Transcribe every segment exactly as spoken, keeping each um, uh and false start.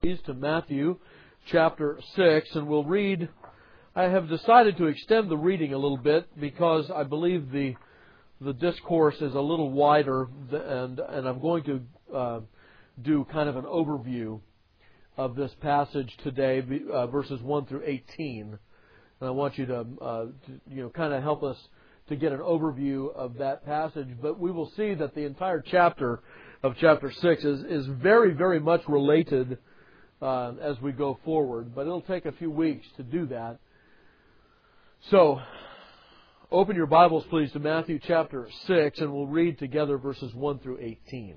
To Matthew chapter six, and we'll read. I have decided to extend the reading a little bit because I believe the the discourse is a little wider, and and I'm going to uh, do kind of an overview of this passage today, uh, verses one through eighteen, and I want you to, uh, to you know kind of help us to get an overview of that passage. But we will see that the entire chapter of chapter six is is very very much related Uh, as we go forward, but it'll take a few weeks to do that. So, open your Bibles, please, to Matthew chapter six, and we'll read together verses one through eighteen.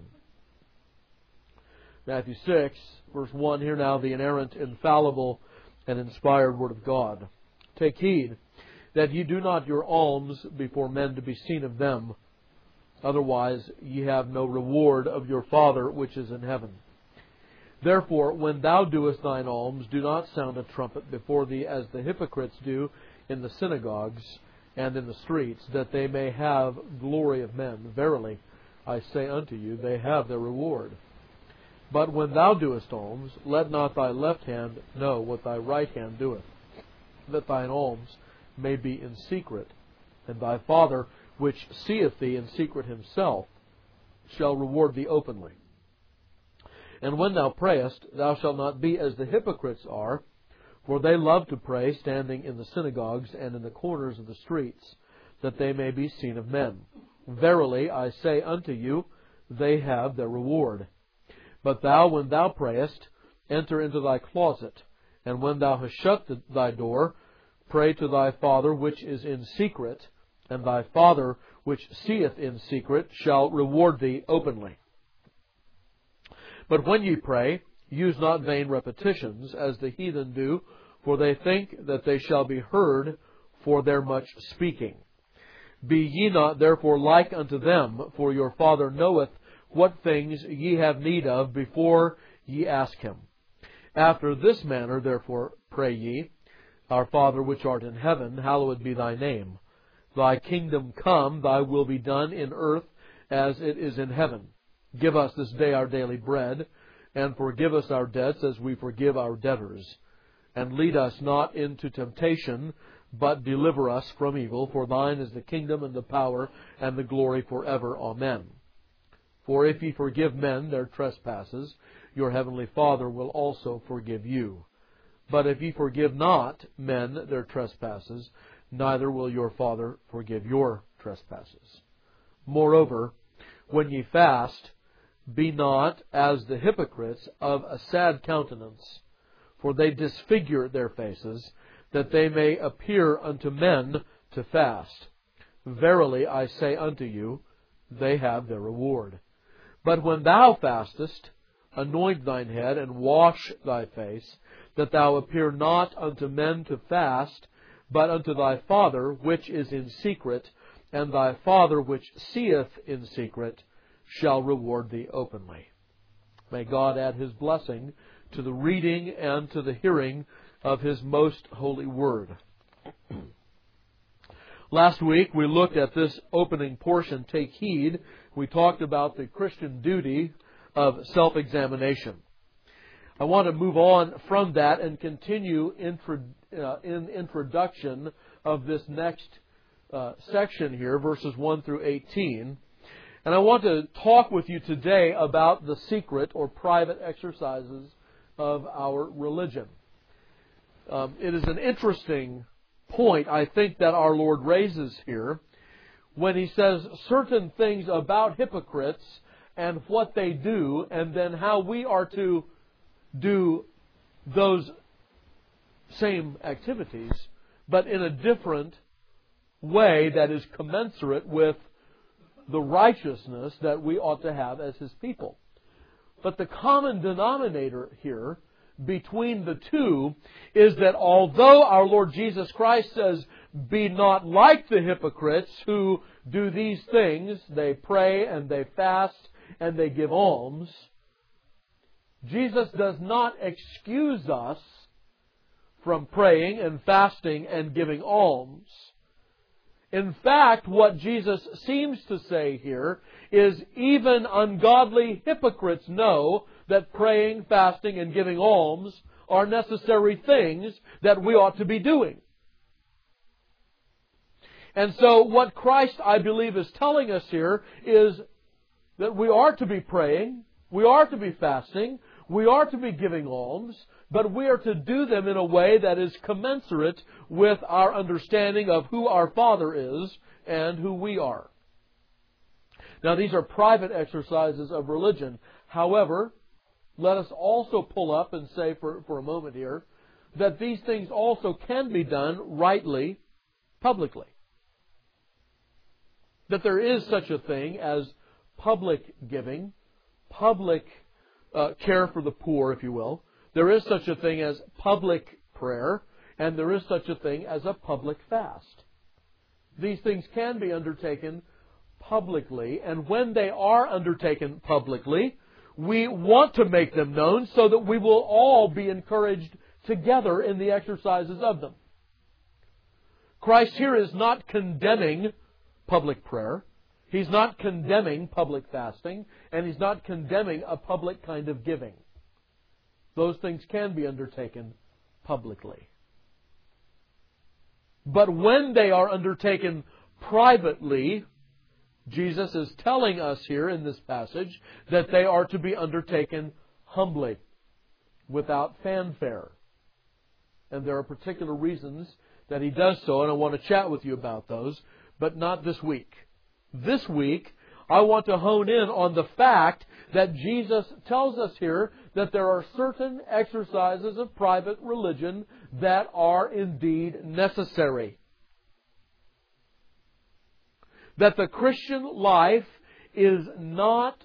Matthew six, verse one, hear now the inerrant, infallible, and inspired Word of God. Take heed that ye do not your alms before men to be seen of them, otherwise ye have no reward of your Father which is in heaven. Therefore, when thou doest thine alms, do not sound a trumpet before thee, as the hypocrites do in the synagogues and in the streets, that they may have glory of men. Verily, I say unto you, they have their reward. But when thou doest alms, let not thy left hand know what thy right hand doeth, that thine alms may be in secret, and thy Father, which seeth thee in secret himself, shall reward thee openly. And when thou prayest, thou shalt not be as the hypocrites are, for they love to pray standing in the synagogues and in the corners of the streets, that they may be seen of men. Verily, I say unto you, they have their reward. But thou, when thou prayest, enter into thy closet, and when thou hast shut thy door, pray to thy Father which is in secret, and thy Father which seeth in secret shall reward thee openly. But when ye pray, use not vain repetitions, as the heathen do, for they think that they shall be heard for their much speaking. Be ye not therefore like unto them, for your Father knoweth what things ye have need of before ye ask Him. After this manner therefore pray ye, Our Father which art in heaven, hallowed be thy name. Thy kingdom come, thy will be done in earth as it is in heaven. Give us this day our daily bread, and forgive us our debts as we forgive our debtors. And lead us not into temptation, but deliver us from evil. For thine is the kingdom and the power and the glory forever. Amen. For if ye forgive men their trespasses, your heavenly Father will also forgive you. But if ye forgive not men their trespasses, neither will your Father forgive your trespasses. Moreover, when ye fast, be not as the hypocrites of a sad countenance, for they disfigure their faces, that they may appear unto men to fast. Verily I say unto you, they have their reward. But when thou fastest, anoint thine head, and wash thy face, that thou appear not unto men to fast, but unto thy Father which is in secret, and thy Father which seeth in secret shall reward thee openly. May God add His blessing to the reading and to the hearing of His most holy word. Last week we looked at this opening portion, take heed. We talked about the Christian duty of self-examination. I want to move on from that and continue intro, uh, in introduction of this next uh, section here, verses one through eighteen. And I want to talk with you today about the secret or private exercises of our religion. Um, it is an interesting point, I think, that our Lord raises here when He says certain things about hypocrites and what they do, and then how we are to do those same activities, but in a different way that is commensurate with the righteousness that we ought to have as His people. But the common denominator here between the two is that although our Lord Jesus Christ says, be not like the hypocrites who do these things, they pray and they fast and they give alms, Jesus does not excuse us from praying and fasting and giving alms. In fact, what Jesus seems to say here is even ungodly hypocrites know that praying, fasting, and giving alms are necessary things that we ought to be doing. And so what Christ, I believe, is telling us here is that we are to be praying, we are to be fasting, we are to be giving alms, but we are to do them in a way that is commensurate with our understanding of who our Father is and who we are. Now, these are private exercises of religion. However, let us also pull up and say for, for a moment here that these things also can be done rightly, publicly. That there is such a thing as public giving, public uh, care for the poor, if you will. There is such a thing as public prayer, and there is such a thing as a public fast. These things can be undertaken publicly, and when they are undertaken publicly, we want to make them known so that we will all be encouraged together in the exercises of them. Christ here is not condemning public prayer. He's not condemning public fasting, and He's not condemning a public kind of giving. Those things can be undertaken publicly. But when they are undertaken privately, Jesus is telling us here in this passage that they are to be undertaken humbly, without fanfare. And there are particular reasons that He does so, and I want to chat with you about those, but not this week. This week, I want to hone in on the fact that Jesus tells us here that there are certain exercises of private religion that are indeed necessary. That the Christian life is not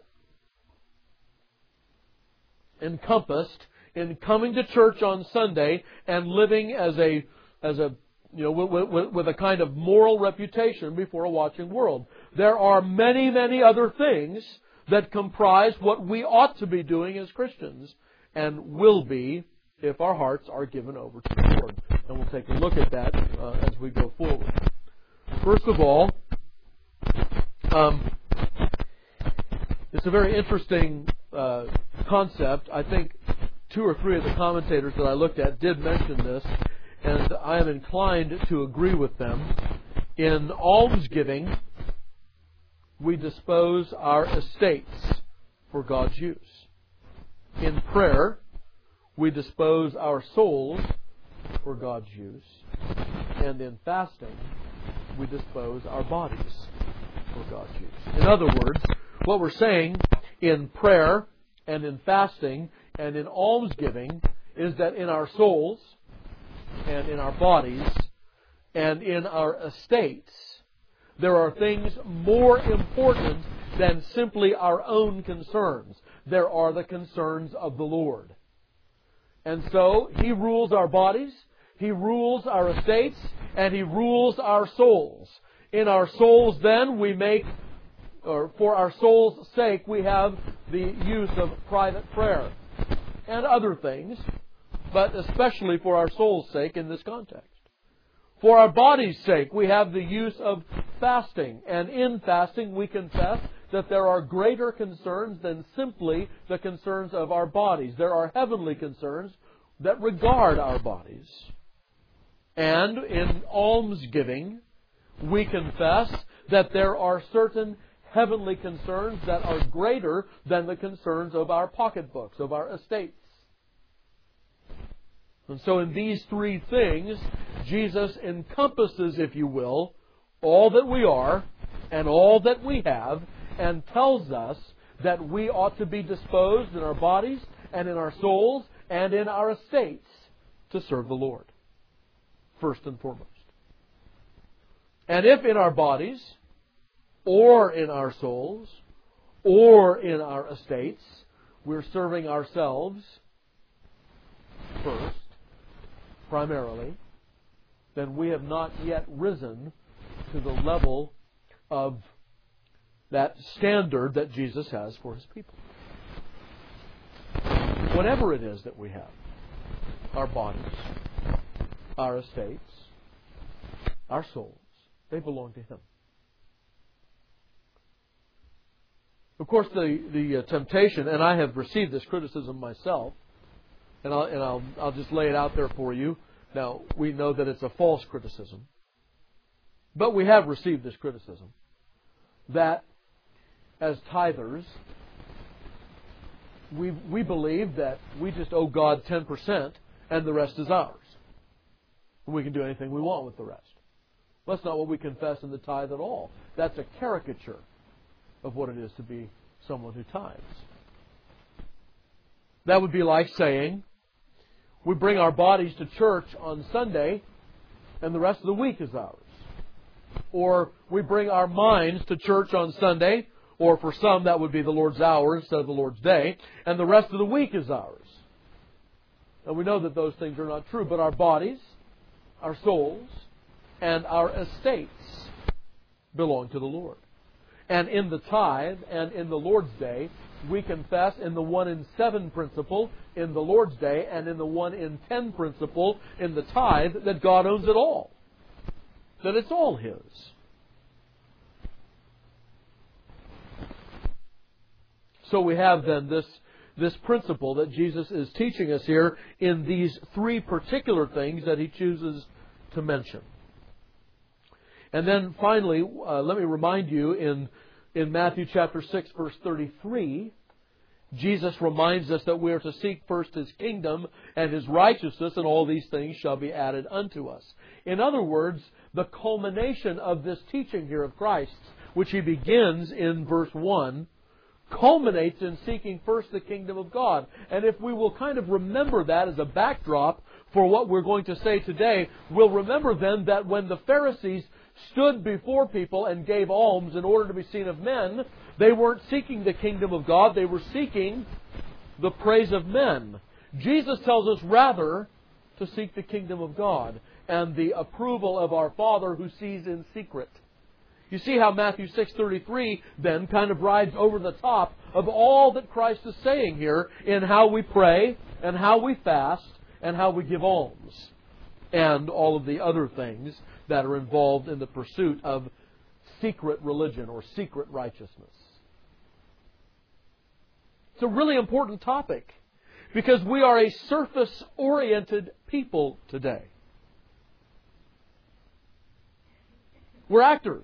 encompassed in coming to church on Sunday and living as a as a you know with, with, with a kind of moral reputation before a watching world. There are many, many other things that comprise what we ought to be doing as Christians, and will be if our hearts are given over to the Lord. And we'll take a look at that uh, as we go forward. First of all, um, it's a very interesting uh, concept. I think two or three of the commentators that I looked at did mention this, and I am inclined to agree with them. In almsgiving, we dispose our estates for God's use. In prayer, we dispose our souls for God's use. And in fasting, we dispose our bodies for God's use. In other words, what we're saying in prayer and in fasting and in almsgiving is that in our souls and in our bodies and in our estates, there are things more important than simply our own concerns. There are the concerns of the Lord. And so He rules our bodies, He rules our estates, and He rules our souls. In our souls, then, we make, or for our soul's sake, we have the use of private prayer and other things, but especially for our soul's sake in this context. For our body's sake, we have the use of fasting. And in fasting, we confess that there are greater concerns than simply the concerns of our bodies. There are heavenly concerns that regard our bodies. And in almsgiving, we confess that there are certain heavenly concerns that are greater than the concerns of our pocketbooks, of our estates. And so in these three things, Jesus encompasses, if you will, all that we are and all that we have, and tells us that we ought to be disposed in our bodies and in our souls and in our estates to serve the Lord, first and foremost. And if in our bodies, or in our souls, or in our estates, we're serving ourselves first, primarily, then we have not yet risen to the level of that standard that Jesus has for His people. Whatever it is that we have, our bodies, our estates, our souls, they belong to Him. Of course, the, the uh, temptation, and I have received this criticism myself, and, I'll, and I'll, I'll just lay it out there for you. Now, we know that it's a false criticism, but we have received this criticism that as tithers, we, we believe that we just owe God ten percent and the rest is ours. We can do anything we want with the rest. That's not what we confess in the tithe at all. That's a caricature of what it is to be someone who tithes. That would be like saying we bring our bodies to church on Sunday and the rest of the week is ours. Or we bring our minds to church on Sunday, or for some that would be the Lord's hour instead of the Lord's day, and the rest of the week is ours. And we know that those things are not true, but our bodies, our souls, and our estates belong to the Lord. And in the tithe and in the Lord's day, we confess in the one in seven principle in the Lord's day and in the one in ten principle in the tithe that God owns it all. That it's all His. So we have then this, this principle that Jesus is teaching us here in these three particular things that He chooses to mention. And then finally, uh, let me remind you in, in Matthew chapter six, verse thirty-three, Jesus reminds us that we are to seek first His kingdom and His righteousness, and all these things shall be added unto us. In other words, the culmination of this teaching here of Christ's, which He begins in verse one, culminates in seeking first the kingdom of God. And if we will kind of remember that as a backdrop for what we're going to say today, we'll remember then that when the Pharisees stood before people and gave alms in order to be seen of men, they weren't seeking the kingdom of God, they were seeking the praise of men. Jesus tells us rather to seek the kingdom of God and the approval of our Father who sees in secret. You see how Matthew six thirty-three then kind of rides over the top of all that Christ is saying here in how we pray and how we fast and how we give alms and all of the other things that are involved in the pursuit of secret religion or secret righteousness. It's a really important topic because we are a surface-oriented people today. We're actors.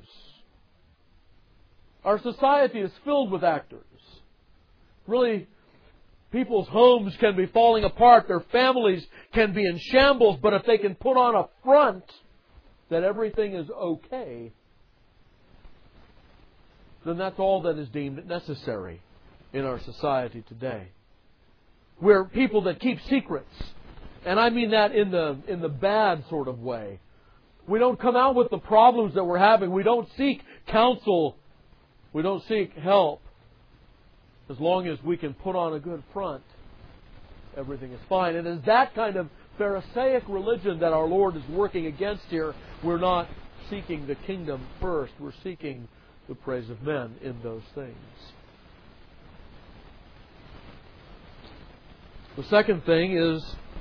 Our society is filled with actors. Really, people's homes can be falling apart, their families can be in shambles, but if they can put on a front that everything is okay, then that's all that is deemed necessary in our society today. We're people that keep secrets. And I mean that in the in the bad sort of way. We don't come out with the problems that we're having. We don't seek counsel. We don't seek help. As long as we can put on a good front, everything is fine. And it's that kind of Pharisaic religion that our Lord is working against here. We're not seeking the kingdom first. We're seeking the praise of men in those things. The second thing is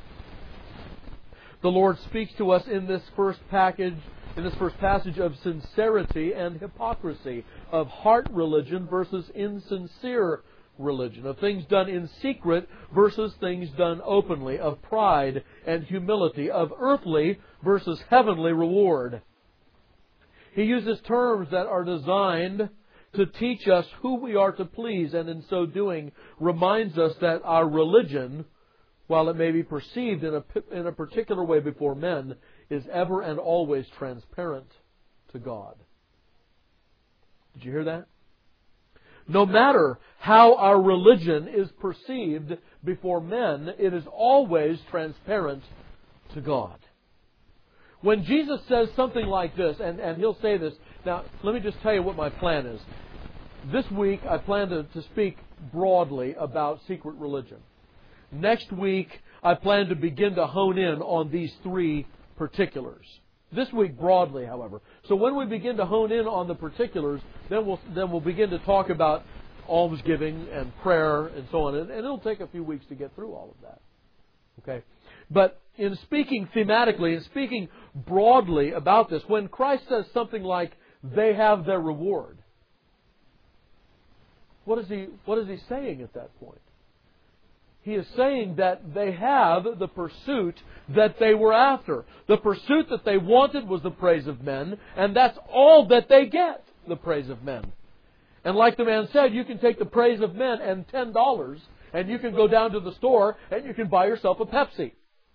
the Lord speaks to us in this first package, in this first passage of sincerity and hypocrisy, of heart religion versus insincere religion, of things done in secret versus things done openly, of pride and humility, of earthly versus heavenly reward. He uses terms that are designed to teach us who we are to please, and in so doing reminds us that our religion, while it may be perceived in a, in a particular way before men, is ever and always transparent to God. Did you hear that? No matter how our religion is perceived before men, it is always transparent to God. When Jesus says something like this, and, and He'll say this, now let me just tell you what my plan is. This week I plan to, to speak broadly about secret religion. Next week I plan to begin to hone in on these three particulars. This week broadly, however. So when we begin to hone in on the particulars, then we'll then we'll begin to talk about almsgiving and prayer and so on. And, and it'll take a few weeks to get through all of that. Okay? But in speaking thematically, in speaking broadly about this, when Christ says something like, they have their reward, what is he, what is he saying at that point? He is saying that they have the pursuit that they were after. The pursuit that they wanted was the praise of men, and that's all that they get, the praise of men. And like the man said, you can take the praise of men and ten dollars, and you can go down to the store and you can buy yourself a Pepsi.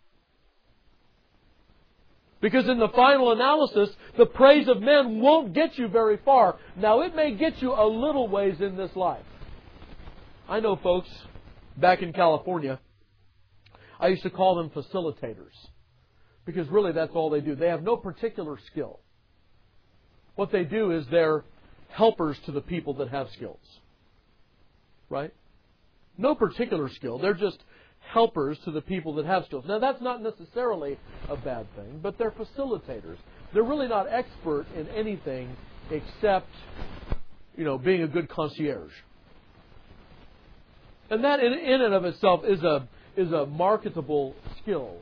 Because in the final analysis, the praise of men won't get you very far. Now, it may get you a little ways in this life. I know folks back in California, I used to call them facilitators. Because really that's all they do. They have no particular skill. What they do is they're helpers to the people that have skills. Right? No particular skill. They're just helpers to the people that have skills. Now that's not necessarily a bad thing, but they're facilitators. They're really not expert in anything except, you know, being a good concierge. And that in, in and of itself is a is a marketable skill.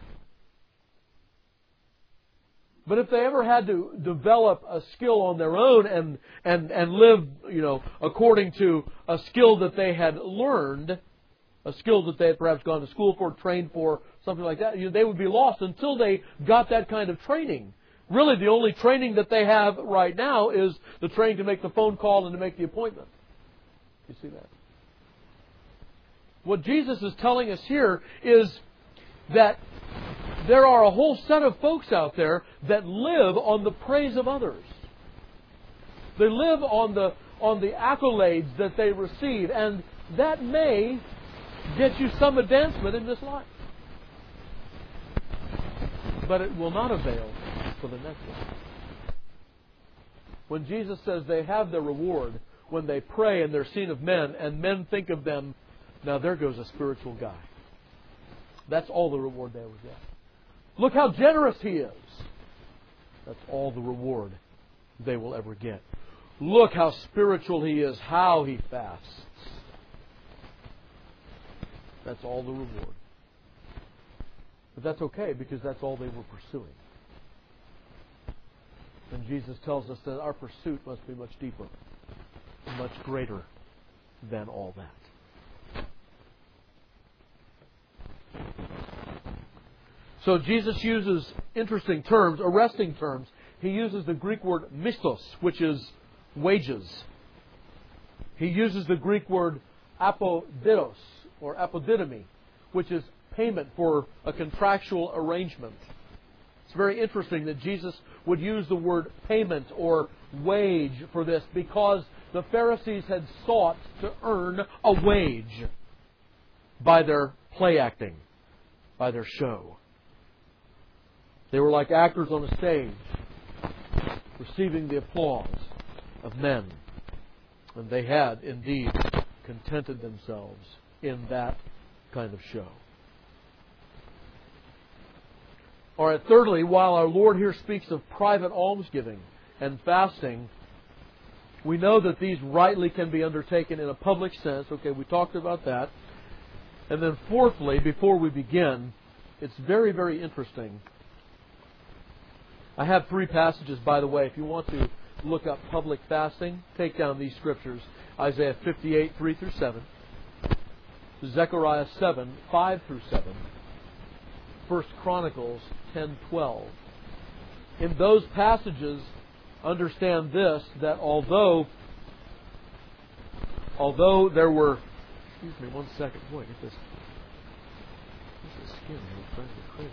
But if they ever had to develop a skill on their own and, and, and live, you know, according to a skill that they had learned, a skill that they had perhaps gone to school for, trained for, something like that, you know, they would be lost until they got that kind of training. Really, the only training that they have right now is the training to make the phone call and to make the appointment. You see that? What Jesus is telling us here is that there are a whole set of folks out there that live on the praise of others. They live on the on the accolades that they receive, and that may get you some advancement in this life. But it will not avail for the next one. When Jesus says they have their reward when they pray and they're seen of men, and men think of them, now there goes a spiritual guy. That's all the reward they will get. Look how generous he is. That's all the reward they will ever get. Look how spiritual he is, how he fasts. That's all the reward. But that's okay, because that's all they were pursuing. And Jesus tells us that our pursuit must be much deeper, much greater than all that. So Jesus uses interesting terms, arresting terms. He uses the Greek word mistos, which is wages. He uses the Greek word apodidos, or apodidomi, which is payment for a contractual arrangement. It's very interesting that Jesus would use the word payment or wage for this, because the Pharisees had sought to earn a wage by their play acting, by their show. They were like actors on a stage, receiving the applause of men. And they had indeed contented themselves in that kind of show. All right, thirdly, while our Lord here speaks of private almsgiving and fasting, we know that these rightly can be undertaken in a public sense. Okay, we talked about that. And then fourthly, before we begin, it's very, very interesting. I have three passages, by the way. If you want to look up public fasting, take down these scriptures. Isaiah fifty-eight, three through seven. Zechariah seven, five through seven. First Chronicles ten, twelve. In those passages, understand this, that although although there were... Excuse me one second. Boy, get this... This is skin here. It's driving me crazy.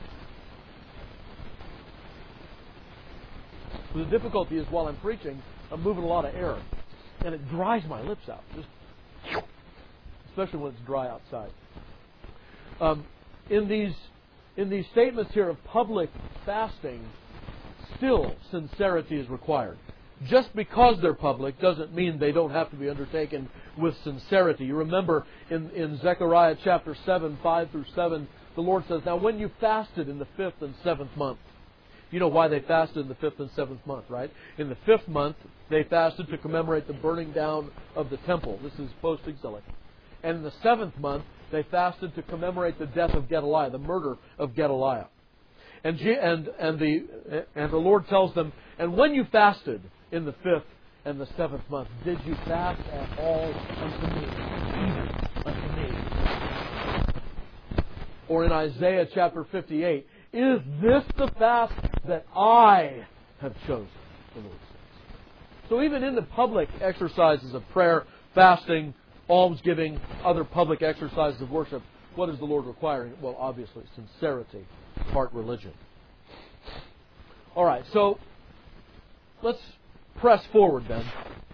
The difficulty is, while I'm preaching, I'm moving a lot of air. And it dries my lips out. Just, especially when it's dry outside. Um, in these in these statements here of public fasting, still sincerity is required. Just because they're public doesn't mean they don't have to be undertaken with sincerity. You remember in, in Zechariah chapter seven, five through seven, the Lord says, now when you fasted in the fifth and seventh month, you know why they fasted in the fifth and seventh month, right? In the fifth month, they fasted to commemorate the burning down of the temple. This is post-exilic. And in the seventh month, they fasted to commemorate the death of Gedaliah, the murder of Gedaliah. And, and, and, the, and the Lord tells them, and when you fasted in the fifth and the seventh month. Did you fast at all unto me? Even unto me. Or in Isaiah chapter fifty-eight, is this the fast that I have chosen? The Lord says. So even in the public exercises of prayer, fasting, almsgiving, other public exercises of worship, what is the Lord requiring? Well, obviously, sincerity, heart religion. All right, so let's press forward then.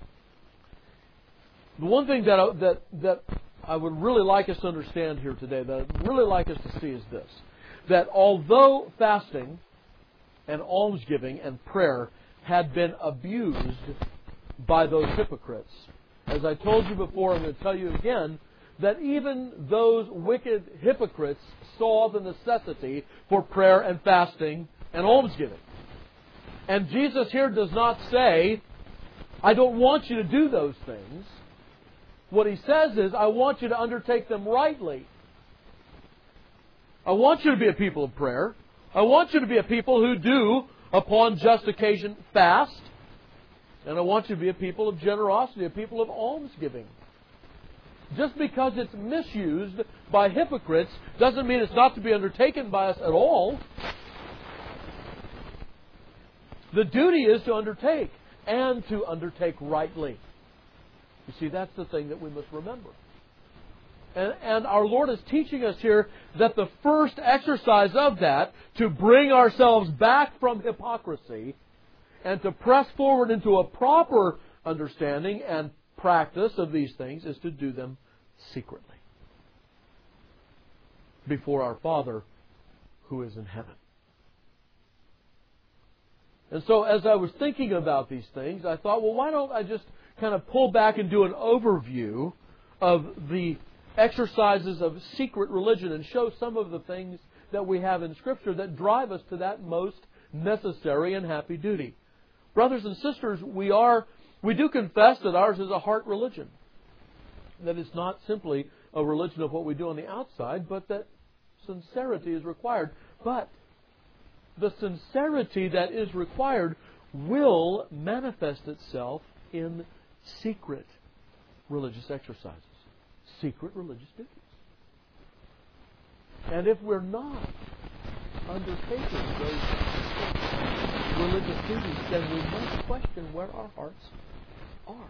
The one thing that I, that that I would really like us to understand here today, that I'd really like us to see, is this: that although fasting and almsgiving and prayer had been abused by those hypocrites, as I told you before, I'm going to tell you again, that even those wicked hypocrites saw the necessity for prayer and fasting and almsgiving. And Jesus here does not say, I don't want you to do those things. What He says is, I want you to undertake them rightly. I want you to be a people of prayer. I want you to be a people who do, upon just occasion, fast. And I want you to be a people of generosity, a people of almsgiving. Just because it's misused by hypocrites doesn't mean it's not to be undertaken by us at all. The duty is to undertake, and to undertake rightly. You see, that's the thing that we must remember. And, and our Lord is teaching us here that the first exercise of that, to bring ourselves back from hypocrisy and to press forward into a proper understanding and practice of these things, is to do them secretly before our Father who is in heaven. And so as I was thinking about these things, I thought, well, why don't I just kind of pull back and do an overview of the exercises of secret religion and show some of the things that we have in Scripture that drive us to that most necessary and happy duty. Brothers and sisters, we are we do confess that ours is a heart religion. That it's not simply a religion of what we do on the outside, but that sincerity is required. But the sincerity that is required will manifest itself in secret religious exercises, secret religious duties. And if we're not undertaking those religious duties, then we must question where our hearts are.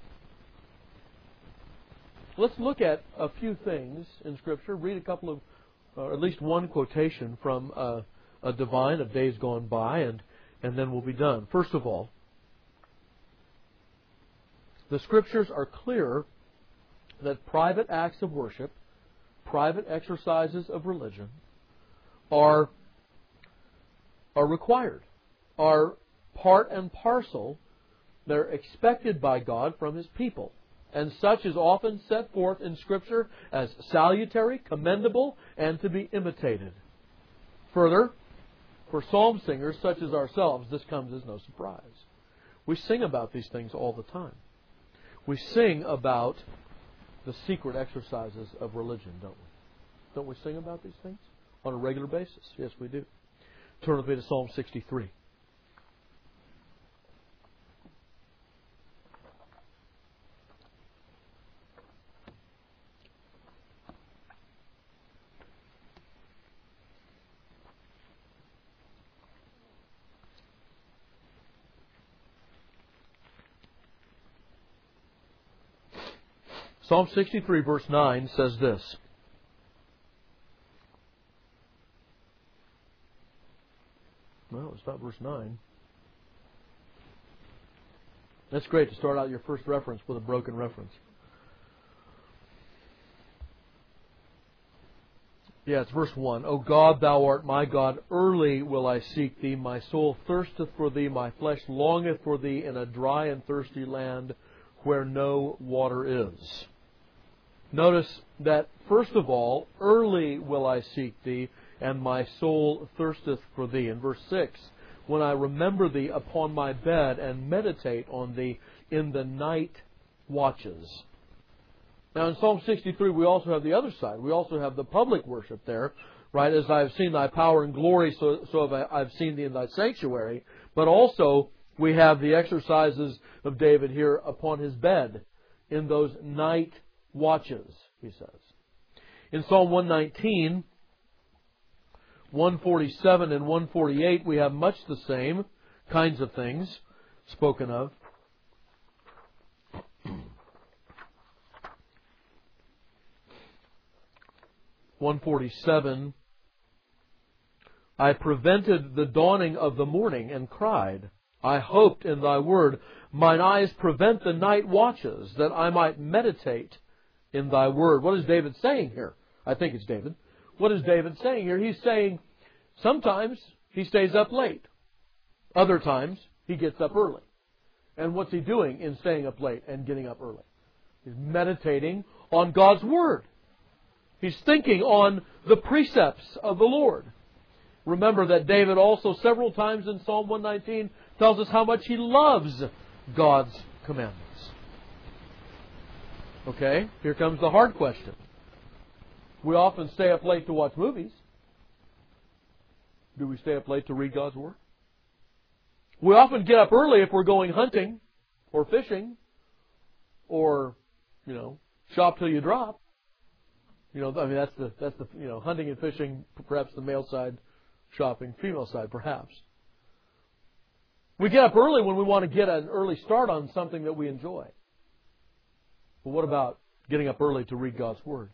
Let's look at a few things in Scripture. Read a couple of, or at least one quotation from uh, a divine of days gone by, and, and then we'll be done. First of all, the Scriptures are clear that private acts of worship, private exercises of religion, are, are required, are part and parcel. They're expected by God from His people. And such is often set forth in Scripture as salutary, commendable, and to be imitated. Further, for psalm singers such as ourselves, this comes as no surprise. We sing about these things all the time. We sing about the secret exercises of religion, don't we? Don't we sing about these things on a regular basis? Yes, we do. Turn with me to Psalm sixty-three. Psalm sixty-three, verse nine says this. Well, it's not verse nine. That's great to start out your first reference with a broken reference. Yeah, it's verse one. O God, Thou art my God, early will I seek Thee. My soul thirsteth for Thee, my flesh longeth for Thee in a dry and thirsty land where no water is. Notice that, first of all, early will I seek Thee, and my soul thirsteth for Thee. In verse six, when I remember Thee upon my bed and meditate on Thee in the night watches. Now in Psalm sixty-three we also have the other side. We also have the public worship there, right? As I have seen Thy power and glory, so, so have I, I've seen Thee in Thy sanctuary. But also we have the exercises of David here upon his bed in those night watches, he says. In Psalm one nineteen, one forty-seven and one forty-eight, we have much the same kinds of things spoken of. one forty-seven, I prevented the dawning of the morning and cried. I hoped in thy word. Mine eyes prevent the night watches, that I might meditate in thy word. What is David saying here? I think it's David. What is David saying here? He's saying sometimes he stays up late. Other times he gets up early. And what's he doing in staying up late and getting up early? He's meditating on God's word. He's thinking on the precepts of the Lord. Remember that David also several times in Psalm one nineteen tells us how much he loves God's commandments. Okay, here comes the hard question. We often stay up late to watch movies. Do we stay up late to read God's Word? We often get up early if we're going hunting or fishing or, you know, shop till you drop. You know, I mean, that's the, that's the, you know, hunting and fishing, perhaps the male side, shopping, female side, perhaps. We get up early when we want to get an early start on something that we enjoy. But what about getting up early to read God's Word?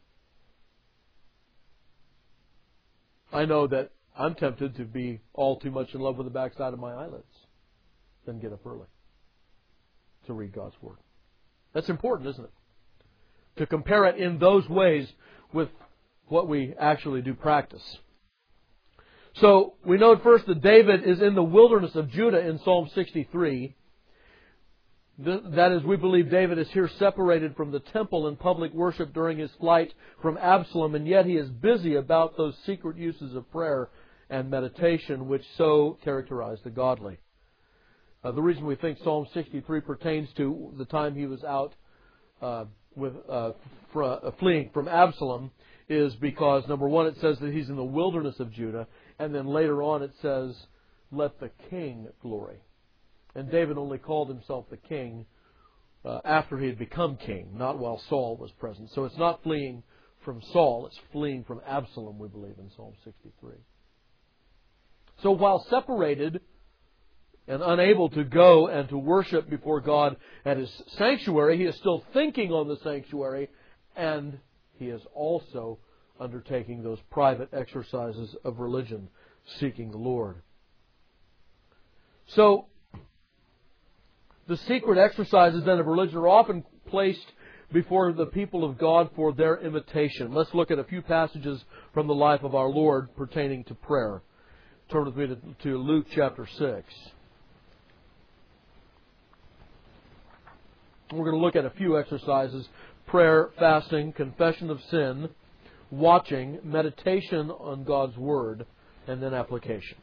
I know that I'm tempted to be all too much in love with the backside of my eyelids than get up early to read God's Word. That's important, isn't it? To compare it in those ways with what we actually do practice. So, we note first that David is in the wilderness of Judah in Psalm sixty-three. That is, we believe David is here separated from the temple and public worship during his flight from Absalom, and yet he is busy about those secret uses of prayer and meditation which so characterize the godly. Uh, the reason we think Psalm sixty-three pertains to the time he was out uh, with uh, fr- uh, fleeing from Absalom is because, number one, it says that he's in the wilderness of Judah, and then later on it says, let the king glory. And David only called himself the king uh, after he had become king, not while Saul was present. So it's not fleeing from Saul, it's fleeing from Absalom, we believe, in Psalm sixty-three. So while separated and unable to go and to worship before God at his sanctuary, he is still thinking on the sanctuary, and he is also undertaking those private exercises of religion, seeking the Lord. So, the secret exercises then of religion are often placed before the people of God for their imitation. Let's look at a few passages from the life of our Lord pertaining to prayer. Turn with me to, to Luke chapter six. We're going to look at a few exercises: prayer, fasting, confession of sin, watching, meditation on God's Word, and then application.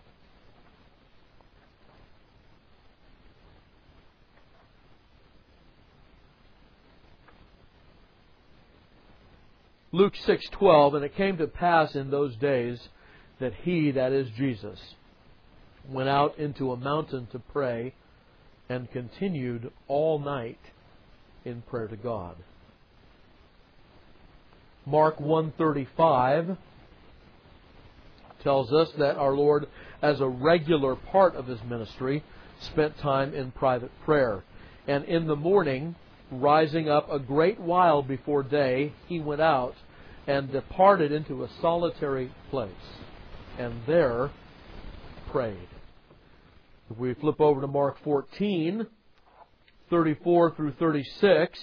Luke six twelve, and it came to pass in those days that he, that is Jesus, went out into a mountain to pray and continued all night in prayer to God. Mark one thirty-five tells us that our Lord, as a regular part of His ministry, spent time in private prayer. And in the morning, rising up a great while before day, He went out and departed into a solitary place, and there prayed. If we flip over to Mark fourteen, thirty-four through thirty-six,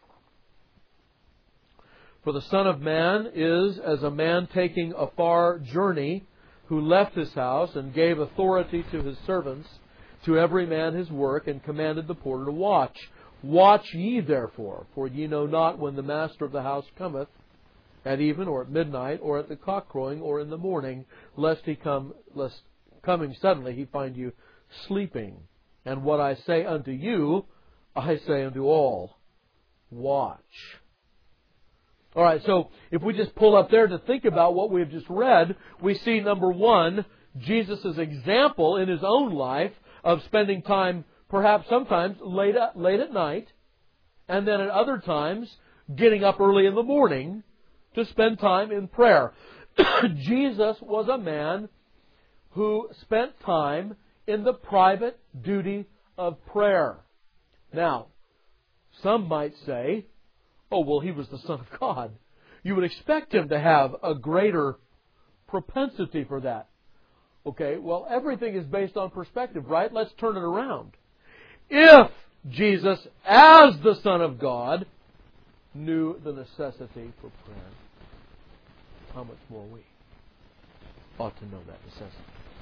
for the Son of Man is as a man taking a far journey, who left his house and gave authority to his servants, to every man his work, and commanded the porter to watch. Watch ye therefore, for ye know not when the master of the house cometh, at even, or at midnight, or at the cock crowing, or in the morning, lest he come, lest coming suddenly he find you sleeping. And what I say unto you, I say unto all, watch. All right, so if we just pull up there to think about what we've just read, we see, number one, Jesus' example in His own life of spending time, perhaps sometimes late at, late at night, and then at other times getting up early in the morning to spend time in prayer. Jesus was a man who spent time in the private duty of prayer. Now, some might say, oh, well, he was the Son of God. You would expect him to have a greater propensity for that. Okay, well, everything is based on perspective, right? Let's turn it around. If Jesus, as the Son of God, knew the necessity for prayer, how much more we ought to know that necessity.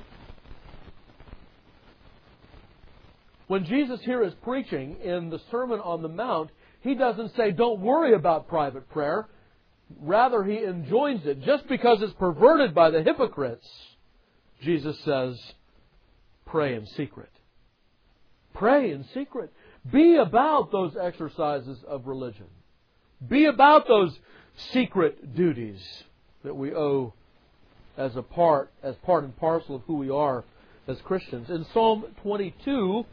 When Jesus here is preaching in the Sermon on the Mount, He doesn't say, don't worry about private prayer. Rather, He enjoins it. Just because it's perverted by the hypocrites, Jesus says, pray in secret. Pray in secret. Be about those exercises of religion. Be about those secret duties that we owe as a part, as part and parcel of who we are as Christians. In Psalm twenty-two,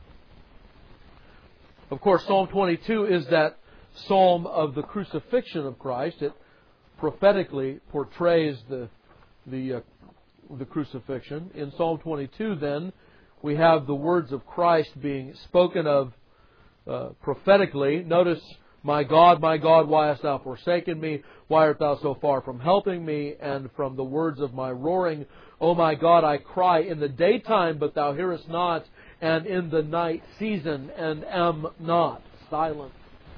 of course, Psalm twenty-two is that psalm of the crucifixion of Christ. It prophetically portrays the the uh, the crucifixion. In Psalm twenty-two, then, we have the words of Christ being spoken of uh, prophetically. Notice, my God, my God, why hast thou forsaken me? Why art thou so far from helping me? And from the words of my roaring, O my God, I cry in the daytime, but thou hearest not, and in the night season, and am not silent.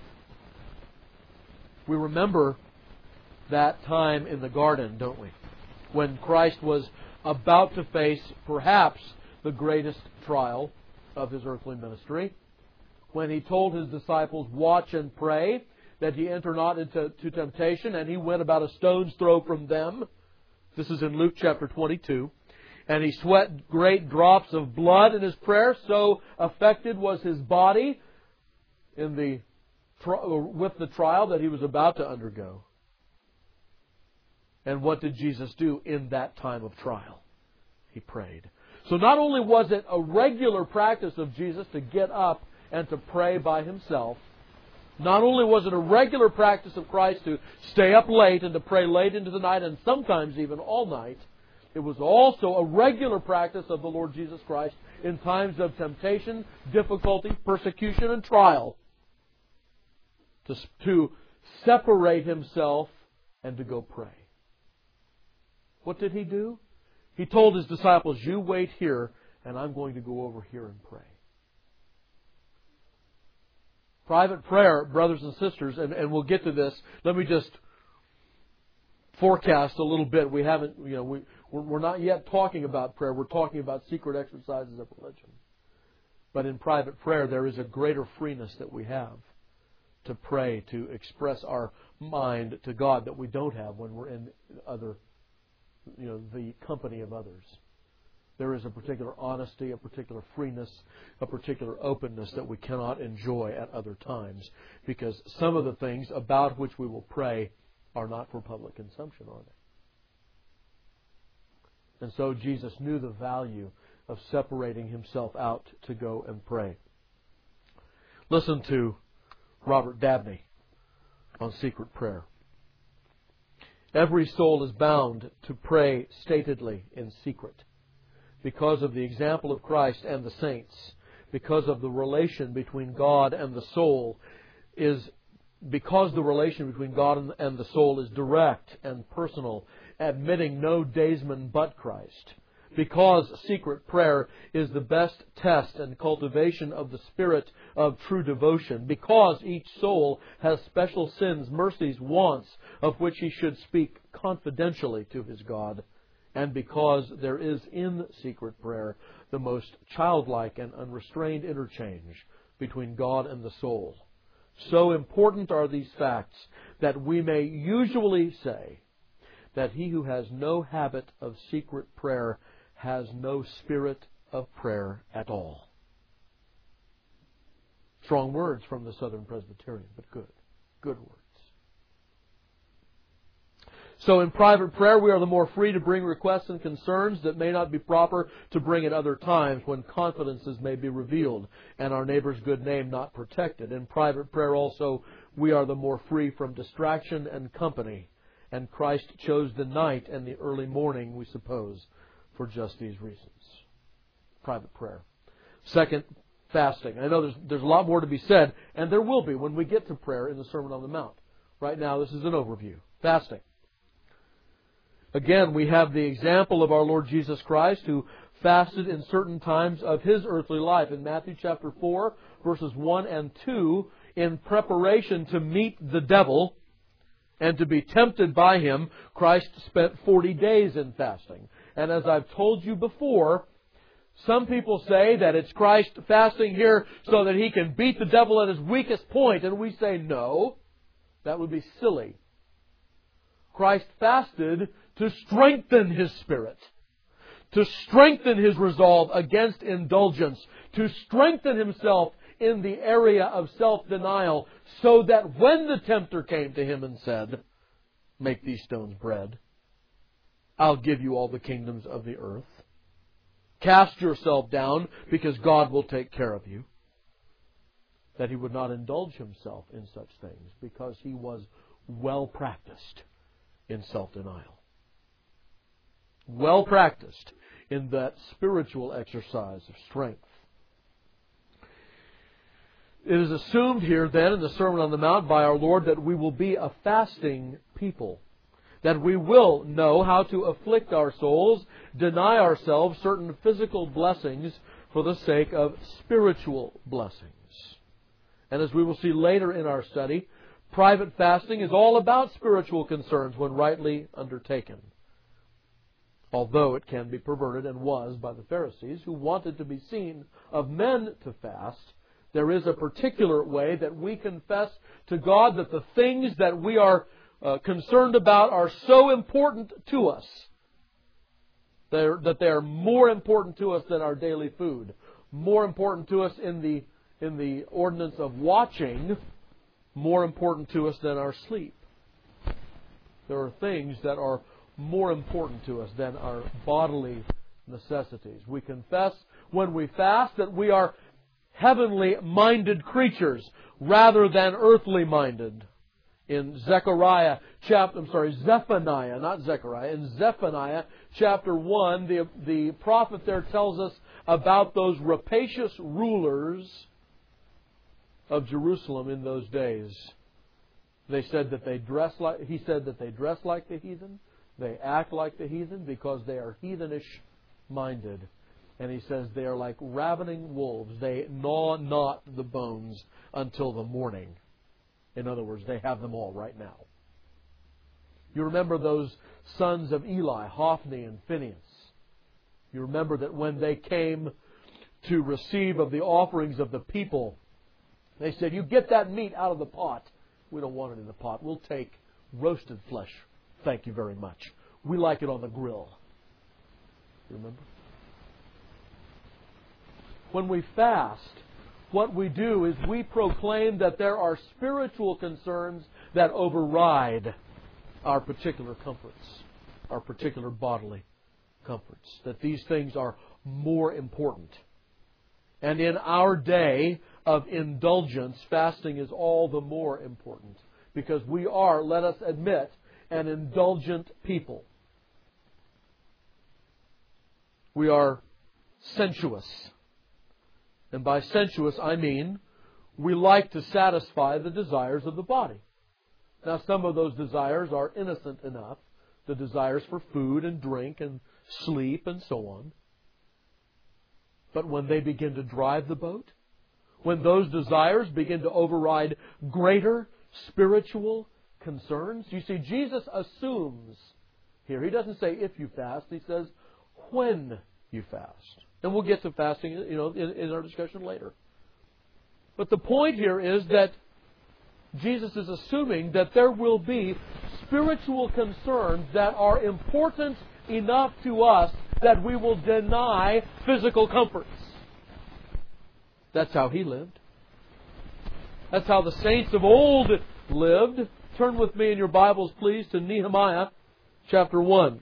We remember that time in the garden, don't we? When Christ was about to face perhaps the greatest trial of His earthly ministry, when He told His disciples, watch and pray, that ye enter not into to temptation, and He went about a stone's throw from them. This is in Luke chapter twenty-two. And He sweat great drops of blood in His prayer, so affected was His body in the with the trial that He was about to undergo. And what did Jesus do in that time of trial? He prayed. So not only was it a regular practice of Jesus to get up and to pray by Himself, not only was it a regular practice of Christ to stay up late and to pray late into the night and sometimes even all night, it was also a regular practice of the Lord Jesus Christ in times of temptation, difficulty, persecution, and trial to, to separate Himself and to go pray. What did He do? He told His disciples, you wait here, and I'm going to go over here and pray. Private prayer, brothers and sisters, and, and we'll get to this. Let me just forecast a little bit. We haven't, you know, we, we're, we're not yet talking about prayer. We're talking about secret exercises of religion. But in private prayer, there is a greater freeness that we have to pray, to express our mind to God that we don't have when we're in other, you know, the company of others. There is a particular honesty, a particular freeness, a particular openness that we cannot enjoy at other times, because some of the things about which we will pray are not for public consumption, are they? And so Jesus knew the value of separating Himself out to go and pray. Listen to Robert Dabney on secret prayer. Every soul is bound to pray statedly in secret, because of the example of Christ and the saints, because of the relation between God and the soul is, because the relation between God and the soul is direct and personal, admitting no daysman but Christ. Because secret prayer is the best test and cultivation of the spirit of true devotion. Because each soul has special sins, mercies, wants, of which he should speak confidentially to his God. And because there is in secret prayer the most childlike and unrestrained interchange between God and the soul. So important are these facts that we may usually say that he who has no habit of secret prayer has no spirit of prayer at all. Strong words from the Southern Presbyterian, but good. Good words. So in private prayer, we are the more free to bring requests and concerns that may not be proper to bring at other times when confidences may be revealed and our neighbor's good name not protected. In private prayer also, we are the more free from distraction and company. And Christ chose the night and the early morning, we suppose, for just these reasons. Private prayer. Second, fasting. I know there's, there's a lot more to be said, and there will be when we get to prayer in the Sermon on the Mount. Right now, this is an overview. Fasting. Again, we have the example of our Lord Jesus Christ, who fasted in certain times of His earthly life. In Matthew chapter four, verses one and two, in preparation to meet the devil and to be tempted by him, Christ spent forty days in fasting. And as I've told you before, some people say that it's Christ fasting here so that He can beat the devil at his weakest point, and we say no, that would be silly. Christ fasted to strengthen His spirit, to strengthen His resolve against indulgence, to strengthen Himself in the area of self-denial, so that when the tempter came to Him and said, "Make these stones bread, I'll give you all the kingdoms of the earth. Cast yourself down, because God will take care of you," that He would not indulge Himself in such things, because He was well practiced in self-denial. Well practiced in that spiritual exercise of strength. It is assumed here then in the Sermon on the Mount by our Lord that we will be a fasting people. That we will know how to afflict our souls, deny ourselves certain physical blessings for the sake of spiritual blessings. And as we will see later in our study, private fasting is all about spiritual concerns when rightly undertaken. Although it can be perverted, and was by the Pharisees, who wanted to be seen of men to fast, there is a particular way that we confess to God that the things that we are uh, concerned about are so important to us, They're, that they are more important to us than our daily food, more important to us in the in the ordinance of watching, more important to us than our sleep. There are things that are more important to us than our bodily necessities. We confess when we fast that we are heavenly minded creatures rather than earthly minded. In Zechariah chapter, I'm sorry, Zephaniah, not Zechariah, in Zephaniah chapter one, the, the prophet there tells us about those rapacious rulers of Jerusalem in those days. They said that they dress like, he said that they dress like the heathen, they act like the heathen because they are heathenish minded. And he says they are like ravening wolves. They gnaw not the bones until the morning. In other words, they have them all right now. You remember those sons of Eli, Hophni and Phinehas. You remember that when they came to receive of the offerings of the people, they said, "You get that meat out of the pot." "We don't want it in the pot. We'll take roasted flesh. Thank you very much. We like it on the grill." You remember? When we fast, what we do is we proclaim that there are spiritual concerns that override our particular comforts, our particular bodily comforts. That these things are more important. And in our day of indulgence, fasting is all the more important. Because we are, let us admit, an indulgent people. We are sensuous. And by sensuous, I mean we like to satisfy the desires of the body. Now, some of those desires are innocent enough. The desires for food and drink and sleep and so on. But when they begin to drive the boat, when those desires begin to override greater spiritual concerns, you see, Jesus assumes here. He doesn't say if you fast. He says when you fast. And we'll get to fasting, you know, in, in our discussion later. But the point here is that Jesus is assuming that there will be spiritual concerns that are important enough to us that we will deny physical comforts. That's how He lived. That's how the saints of old lived. Turn with me in your Bibles, please, to Nehemiah chapter one.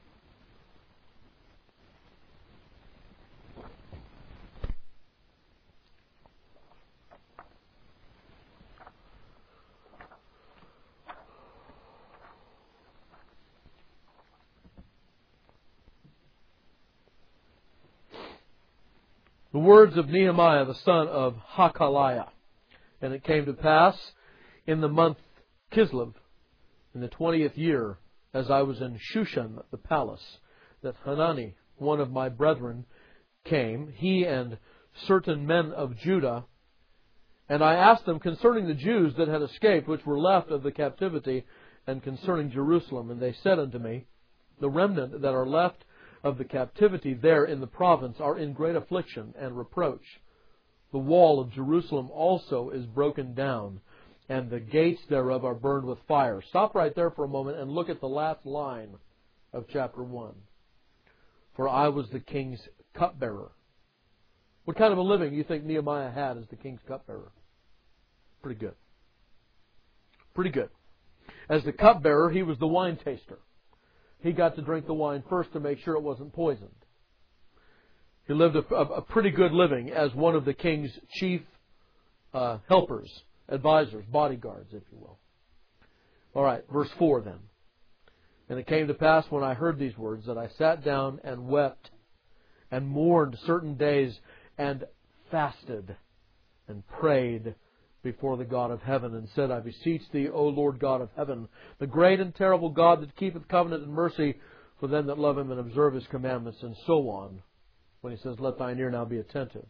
The words of Nehemiah, the son of Hakaliah. And it came to pass in the month Kislev, in the twentieth year, as I was in Shushan, the palace, that Hanani, one of my brethren, came, he and certain men of Judah, and I asked them concerning the Jews that had escaped, which were left of the captivity, and concerning Jerusalem. And they said unto me, the remnant that are left of the captivity there in the province are in great affliction and reproach. The wall of Jerusalem also is broken down, and the gates thereof are burned with fire. Stop right there for a moment and look at the last line of chapter one. For I was the king's cupbearer. What kind of a living do you think Nehemiah had as the king's cupbearer? Pretty good. Pretty good. As the cupbearer, he was the wine taster. He got to drink the wine first to make sure it wasn't poisoned. He lived a, a, a pretty good living as one of the king's chief uh, helpers, advisors, bodyguards, if you will. All right, verse four then. And it came to pass when I heard these words that I sat down and wept and mourned certain days and fasted and prayed before the God of heaven, and said, I beseech thee, O Lord God of heaven, the great and terrible God that keepeth covenant and mercy for them that love him and observe his commandments, and so on. When he says, let thine ear now be attentive.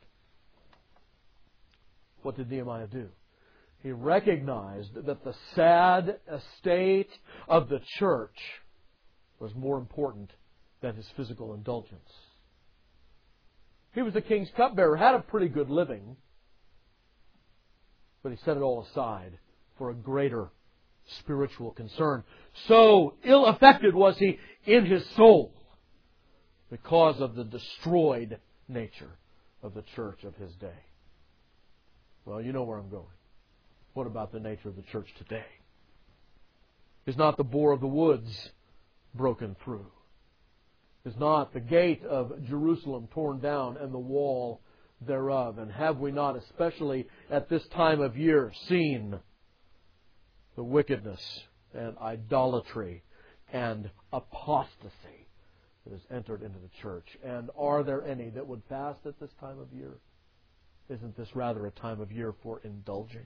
What did Nehemiah do? He recognized that the sad estate of the church was more important than his physical indulgence. He was the king's cupbearer, had a pretty good living, but he set it all aside for a greater spiritual concern. So ill affected was he in his soul because of the destroyed nature of the church of his day. Well, you know where I'm going. What about the nature of the church today? Is not the boar of the woods broken through? Is not the gate of Jerusalem torn down and the wall thereof? And have we not, especially at this time of year, seen the wickedness and idolatry and apostasy that has entered into the church? And are there any that would fast at this time of year? Isn't this rather a time of year for indulging?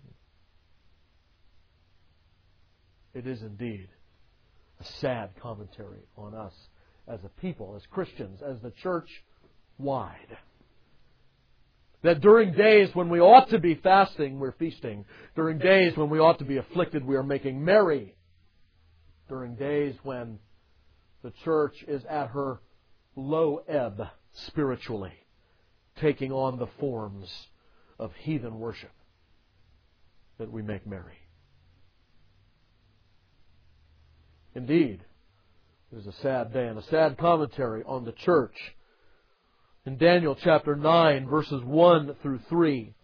It is indeed a sad commentary on us as a people, as Christians, as the church wide. That during days when we ought to be fasting, we're feasting. During days when we ought to be afflicted, we are making merry. During days when the church is at her low ebb spiritually, taking on the forms of heathen worship, that we make merry. Indeed, it is a sad day and a sad commentary on the church. In Daniel chapter nine, verses one through three.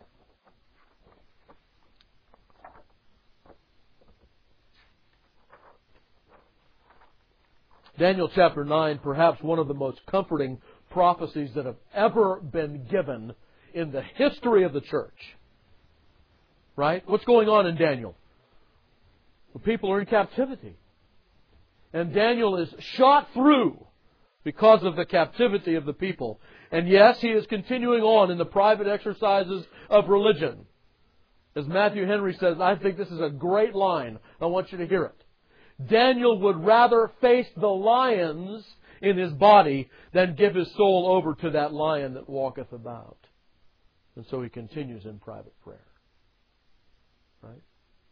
Daniel chapter nine, perhaps one of the most comforting prophecies that have ever been given in the history of the church. Right? What's going on in Daniel? The people are in captivity. And Daniel is shot through because of the captivity of the people. And yes, he is continuing on in the private exercises of religion. As Matthew Henry says, I think this is a great line. I want you to hear it. Daniel would rather face the lions in his body than give his soul over to that lion that walketh about. And so he continues in private prayer. Right?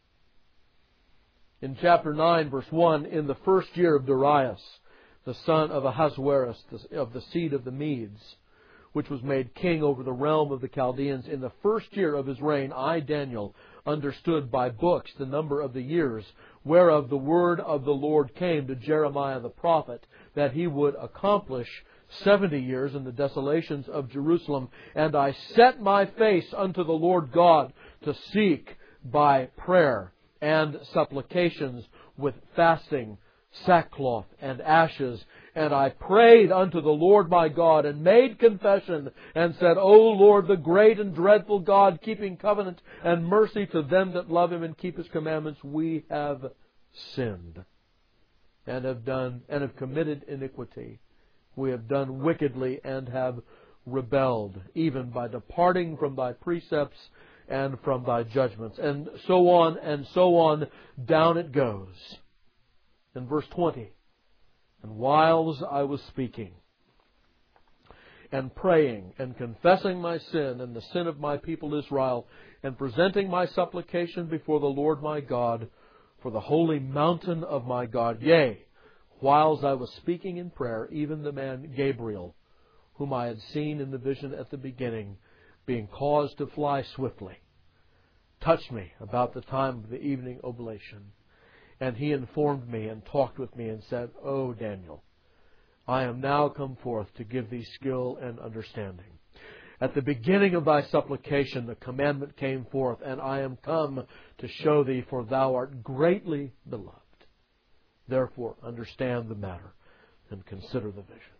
In chapter nine, verse one, in the first year of Darius, the son of Ahasuerus, of the seed of the Medes, which was made king over the realm of the Chaldeans, in the first year of his reign, I, Daniel, understood by books the number of the years, whereof the word of the Lord came to Jeremiah the prophet, that he would accomplish seventy years in the desolations of Jerusalem. And I set my face unto the Lord God to seek by prayer and supplications with fasting sackcloth and ashes. And I prayed unto the Lord my God, and made confession, and said, O Lord, the great and dreadful God, keeping covenant and mercy to them that love Him and keep His commandments, we have sinned, and have done and have committed iniquity. We have done wickedly and have rebelled, even by departing from Thy precepts and from Thy judgments. And so on and so on, down it goes. In verse twenty, and whiles I was speaking and praying and confessing my sin and the sin of my people Israel, and presenting my supplication before the Lord my God for the holy mountain of my God, yea, whiles I was speaking in prayer, even the man Gabriel, whom I had seen in the vision at the beginning, being caused to fly swiftly, touched me about the time of the evening oblation. And he informed me and talked with me and said, O Daniel, I am now come forth to give thee skill and understanding. At the beginning of thy supplication the commandment came forth, and I am come to show thee, for thou art greatly beloved. Therefore understand the matter and consider the vision.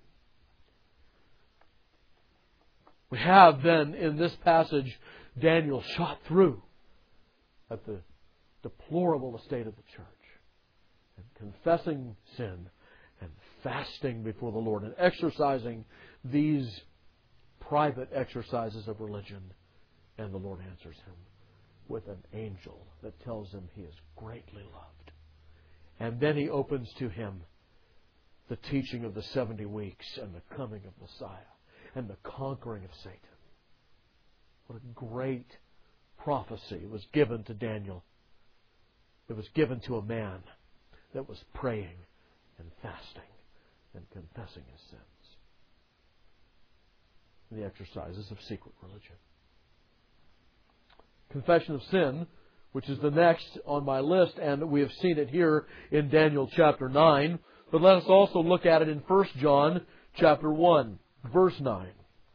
We have then in this passage Daniel shot through at the deplorable estate of the church, and confessing sin and fasting before the Lord and exercising these private exercises of religion. And the Lord answers him with an angel that tells him he is greatly loved. And then He opens to him the teaching of the seventy weeks and the coming of Messiah and the conquering of Satan. What a great prophecy was given to Daniel. It was given to a man that was praying and fasting and confessing his sins. The exercises of secret religion. Confession of sin, which is the next on my list, and we have seen it here in Daniel chapter nine. But let us also look at it in First John chapter one, verse nine.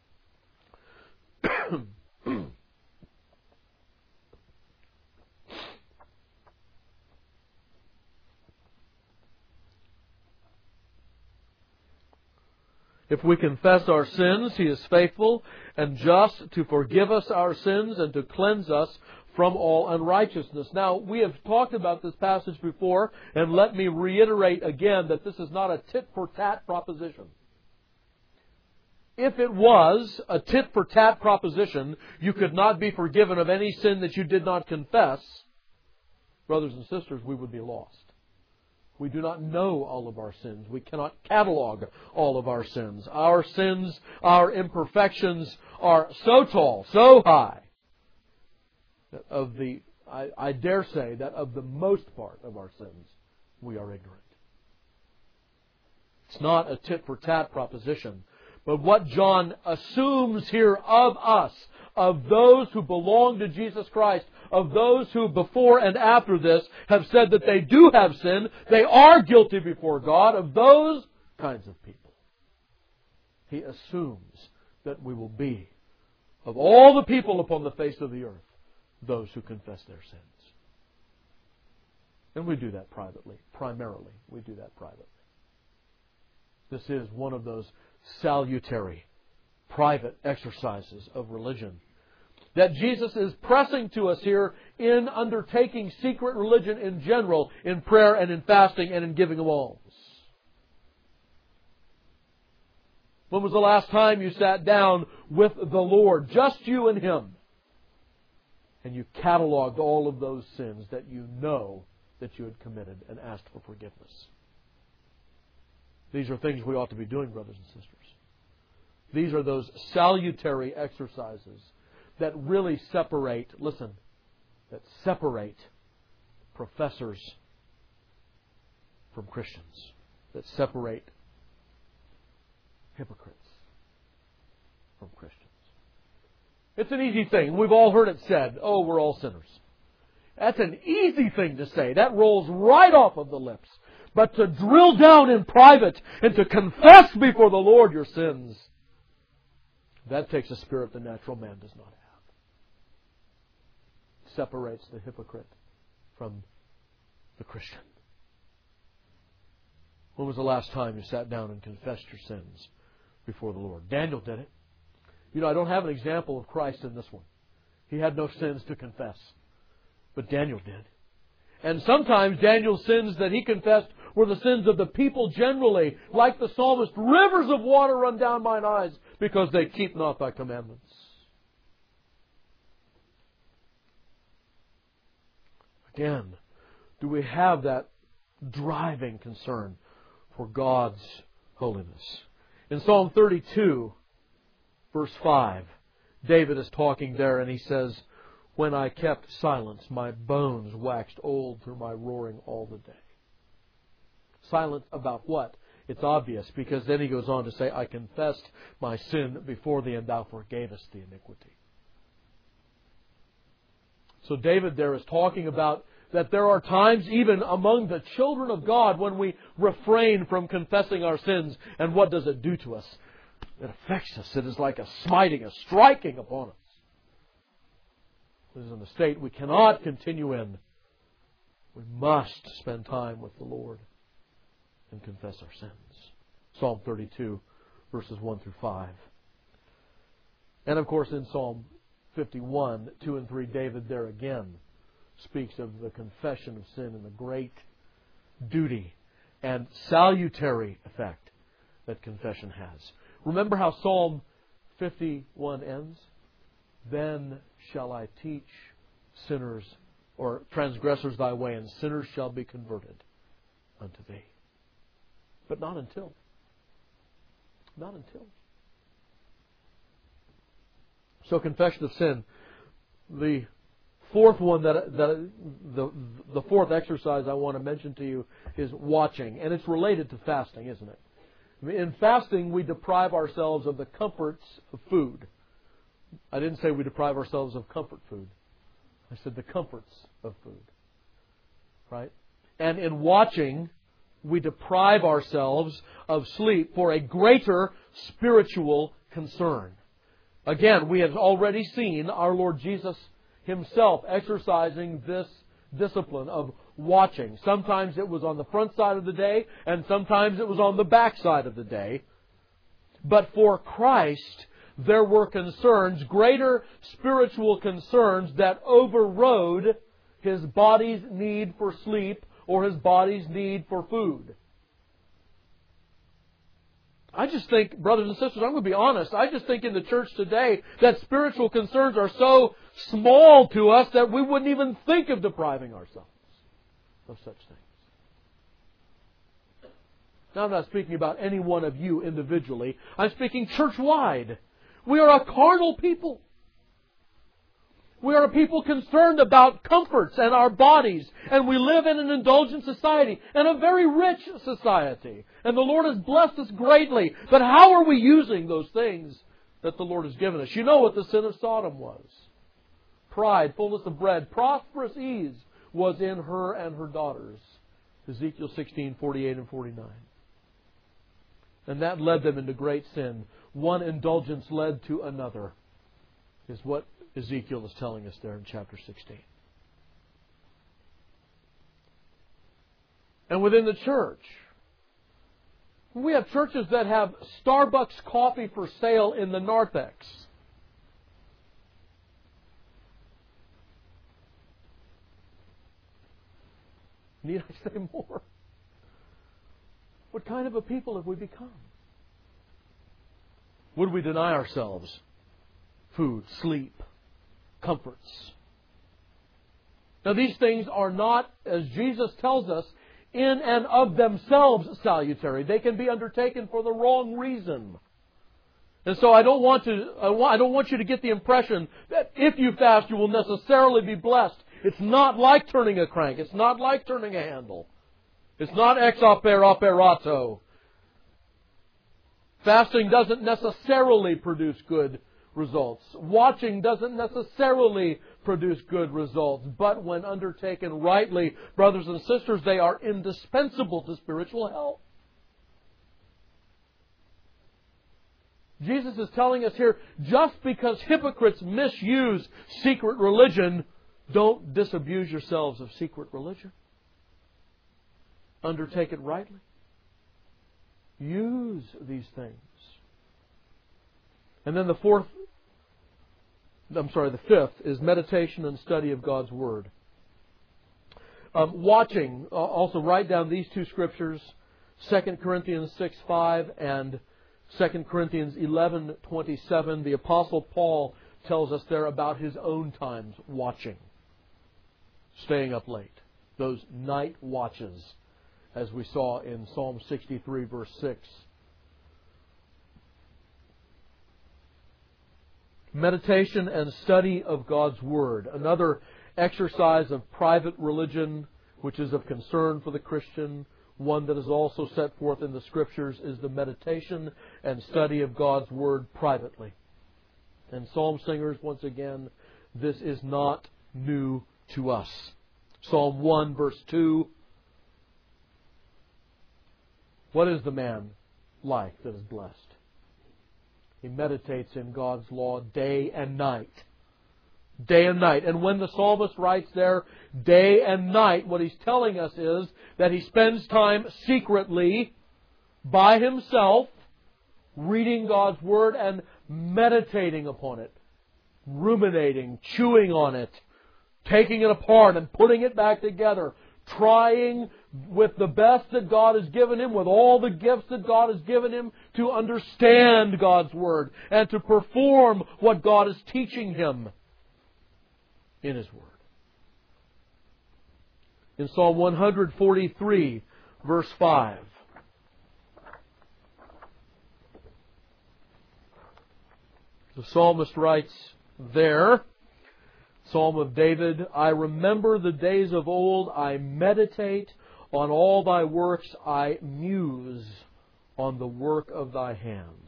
If we confess our sins, He is faithful and just to forgive us our sins and to cleanse us from all unrighteousness. Now, we have talked about this passage before, and let me reiterate again that this is not a tit-for-tat proposition. If it was a tit-for-tat proposition, you could not be forgiven of any sin that you did not confess, brothers and sisters, we would be lost. We do not know all of our sins. We cannot catalog all of our sins. Our sins, our imperfections are so tall, so high, that of the, I, I dare say that of the most part of our sins, we are ignorant. It's not a tit-for-tat proposition. But what John assumes here of us, of those who belong to Jesus Christ, of those who before and after this have said that they do have sin, they are guilty before God, of those kinds of people. He assumes that we will be, of all the people upon the face of the earth, those who confess their sins. And we do that privately. Primarily, we do that privately. This is one of those salutary, private exercises of religion that Jesus is pressing to us here in undertaking secret religion in general, in prayer and in fasting and in giving of alms. When was the last time you sat down with the Lord, just you and Him, and you cataloged all of those sins that you know that you had committed and asked for forgiveness? These are things we ought to be doing, brothers and sisters. These are those salutary exercises that really separate, listen, that separate professors from Christians, that separate hypocrites from Christians. It's an easy thing. We've all heard it said, oh, we're all sinners. That's an easy thing to say. That rolls right off of the lips. But to drill down in private and to confess before the Lord your sins, that takes a spirit the natural man does not have. Separates the hypocrite from the Christian. When was the last time you sat down and confessed your sins before the Lord? Daniel did it. You know, I don't have an example of Christ in this one. He had no sins to confess. But Daniel did. And sometimes Daniel's sins that he confessed were the sins of the people generally. Like the psalmist, rivers of water run down mine eyes because they keep not thy commandments. Again, do we have that driving concern for God's holiness? In Psalm thirty-two, verse five, David is talking there and he says, when I kept silence, my bones waxed old through my roaring all the day. Silent about what? It's obvious, because then he goes on to say, I confessed my sin before thee, and thou forgavest the iniquity. So David there is talking about that there are times even among the children of God when we refrain from confessing our sins. And what does it do to us? It affects us. It is like a smiting, a striking upon us. This is in the state we cannot continue in. We must spend time with the Lord and confess our sins. Psalm thirty-two, verses one through five. And of course in Psalm fifty-one, two and three, David there again speaks of the confession of sin and the great duty and salutary effect that confession has. Remember how Psalm fifty-one ends? Then shall I teach sinners or transgressors thy way, and sinners shall be converted unto thee. But not until. Not until. So confession of sin. The fourth one that, that the the fourth exercise I want to mention to you is watching, and it's related to fasting, isn't it? In fasting, we deprive ourselves of the comforts of food. I didn't say we deprive ourselves of comfort food. I said the comforts of food. Right? And in watching, we deprive ourselves of sleep for a greater spiritual concern. Again, we have already seen our Lord Jesus Himself exercising this discipline of watching. Sometimes it was on the front side of the day, and sometimes it was on the back side of the day. But for Christ, there were concerns, greater spiritual concerns, that overrode His body's need for sleep or His body's need for food. I just think, brothers and sisters, I'm going to be honest, I just think in the church today that spiritual concerns are so small to us that we wouldn't even think of depriving ourselves of such things. Now I'm not speaking about any one of you individually. I'm speaking church-wide. We are a carnal people. We are a people concerned about comforts and our bodies. And we live in an indulgent society and a very rich society. And the Lord has blessed us greatly. But how are we using those things that the Lord has given us? You know what the sin of Sodom was. Pride, fullness of bread, prosperous ease was in her and her daughters. Ezekiel sixteen, forty-eight and forty-nine. And that led them into great sin. One indulgence led to another, is what Ezekiel is telling us there in chapter sixteen. And within the church, we have churches that have Starbucks coffee for sale in the narthex. Need I say more? What kind of a people have we become? Would we deny ourselves food, sleep, comforts? Now these things are not, as Jesus tells us, in and of themselves salutary. They can be undertaken for the wrong reason. And so I don't want to, I don't want you to get the impression that if you fast you will necessarily be blessed. It's not like turning a crank. It's not like turning a handle. It's not ex opere operato. Fasting doesn't necessarily produce good results. Watching doesn't necessarily produce good results. But when undertaken rightly, brothers and sisters, they are indispensable to spiritual health. Jesus is telling us here, just because hypocrites misuse secret religion, don't disabuse yourselves of secret religion. Undertake it rightly. Use these things. And then the fourth, I'm sorry, the fifth is meditation and study of God's Word. Um, watching, uh, also write down these two scriptures, Second Corinthians six five and Second Corinthians eleven twenty-seven. The Apostle Paul tells us there about his own times watching, staying up late, those night watches, as we saw in Psalm sixty-three, verse six. Meditation and study of God's Word. Another exercise of private religion, which is of concern for the Christian, one that is also set forth in the Scriptures, is the meditation and study of God's Word privately. And psalm singers, once again, this is not new to us. Psalm one, verse two. What is the man like that is blessed? He meditates in God's law day and night. Day and night. And when the psalmist writes there, day and night, what he's telling us is that he spends time secretly by himself reading God's Word and meditating upon it, ruminating, chewing on it, taking it apart and putting it back together, trying with the best that God has given him, with all the gifts that God has given him, to understand God's Word and to perform what God is teaching him in His Word. In Psalm one forty-three, verse five, the psalmist writes there, Psalm of David, I remember the days of old, I meditate on all Thy works, I muse on the work of Thy hands.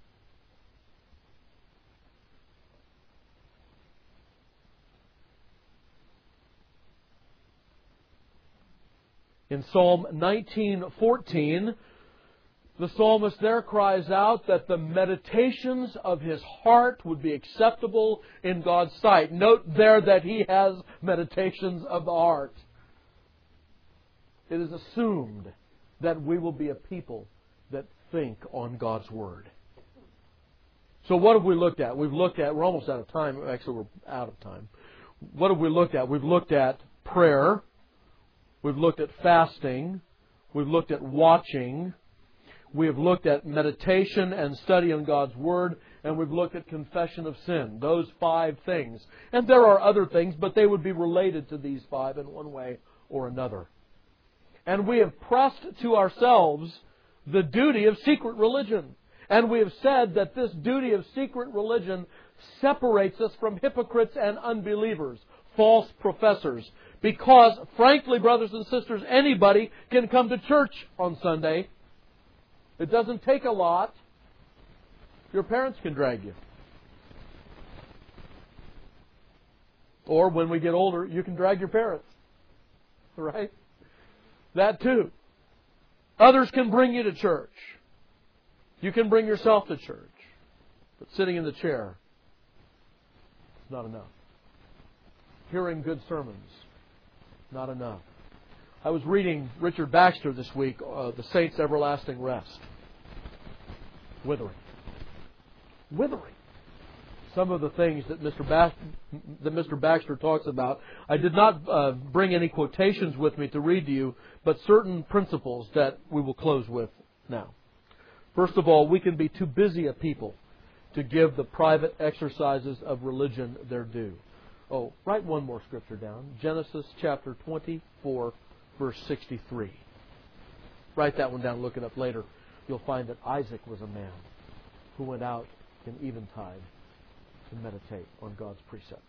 In Psalm nineteen fourteen, the psalmist there cries out that the meditations of his heart would be acceptable in God's sight. Note there that he has meditations of the heart. It is assumed that we will be a people that think on God's Word. So what have we looked at? We've looked at, we're almost out of time. Actually, we're out of time. What have we looked at? We've looked at prayer. We've looked at fasting. We've looked at watching. We have looked at meditation and study on God's Word. And we've looked at confession of sin. Those five things. And there are other things, but they would be related to these five in one way or another. And we have pressed to ourselves the duty of secret religion. And we have said that this duty of secret religion separates us from hypocrites and unbelievers, false professors. Because, frankly, brothers and sisters, anybody can come to church on Sunday. It doesn't take a lot. Your parents can drag you. Or when we get older, you can drag your parents. Right? That too. Others can bring you to church. You can bring yourself to church. But sitting in the chair is not enough. Hearing good sermons, not enough. I was reading Richard Baxter this week, uh, The Saints' Everlasting Rest. Withering. Withering. Some of the things that Mister Baxter, that Mister Baxter talks about. I did not uh, bring any quotations with me to read to you, but certain principles that we will close with now. First of all, we can be too busy a people to give the private exercises of religion their due. Oh, write one more scripture down. Genesis chapter twenty-four, verse sixty-three. Write that one down, look it up later. You'll find that Isaac was a man who went out in eventide to meditate on God's precepts.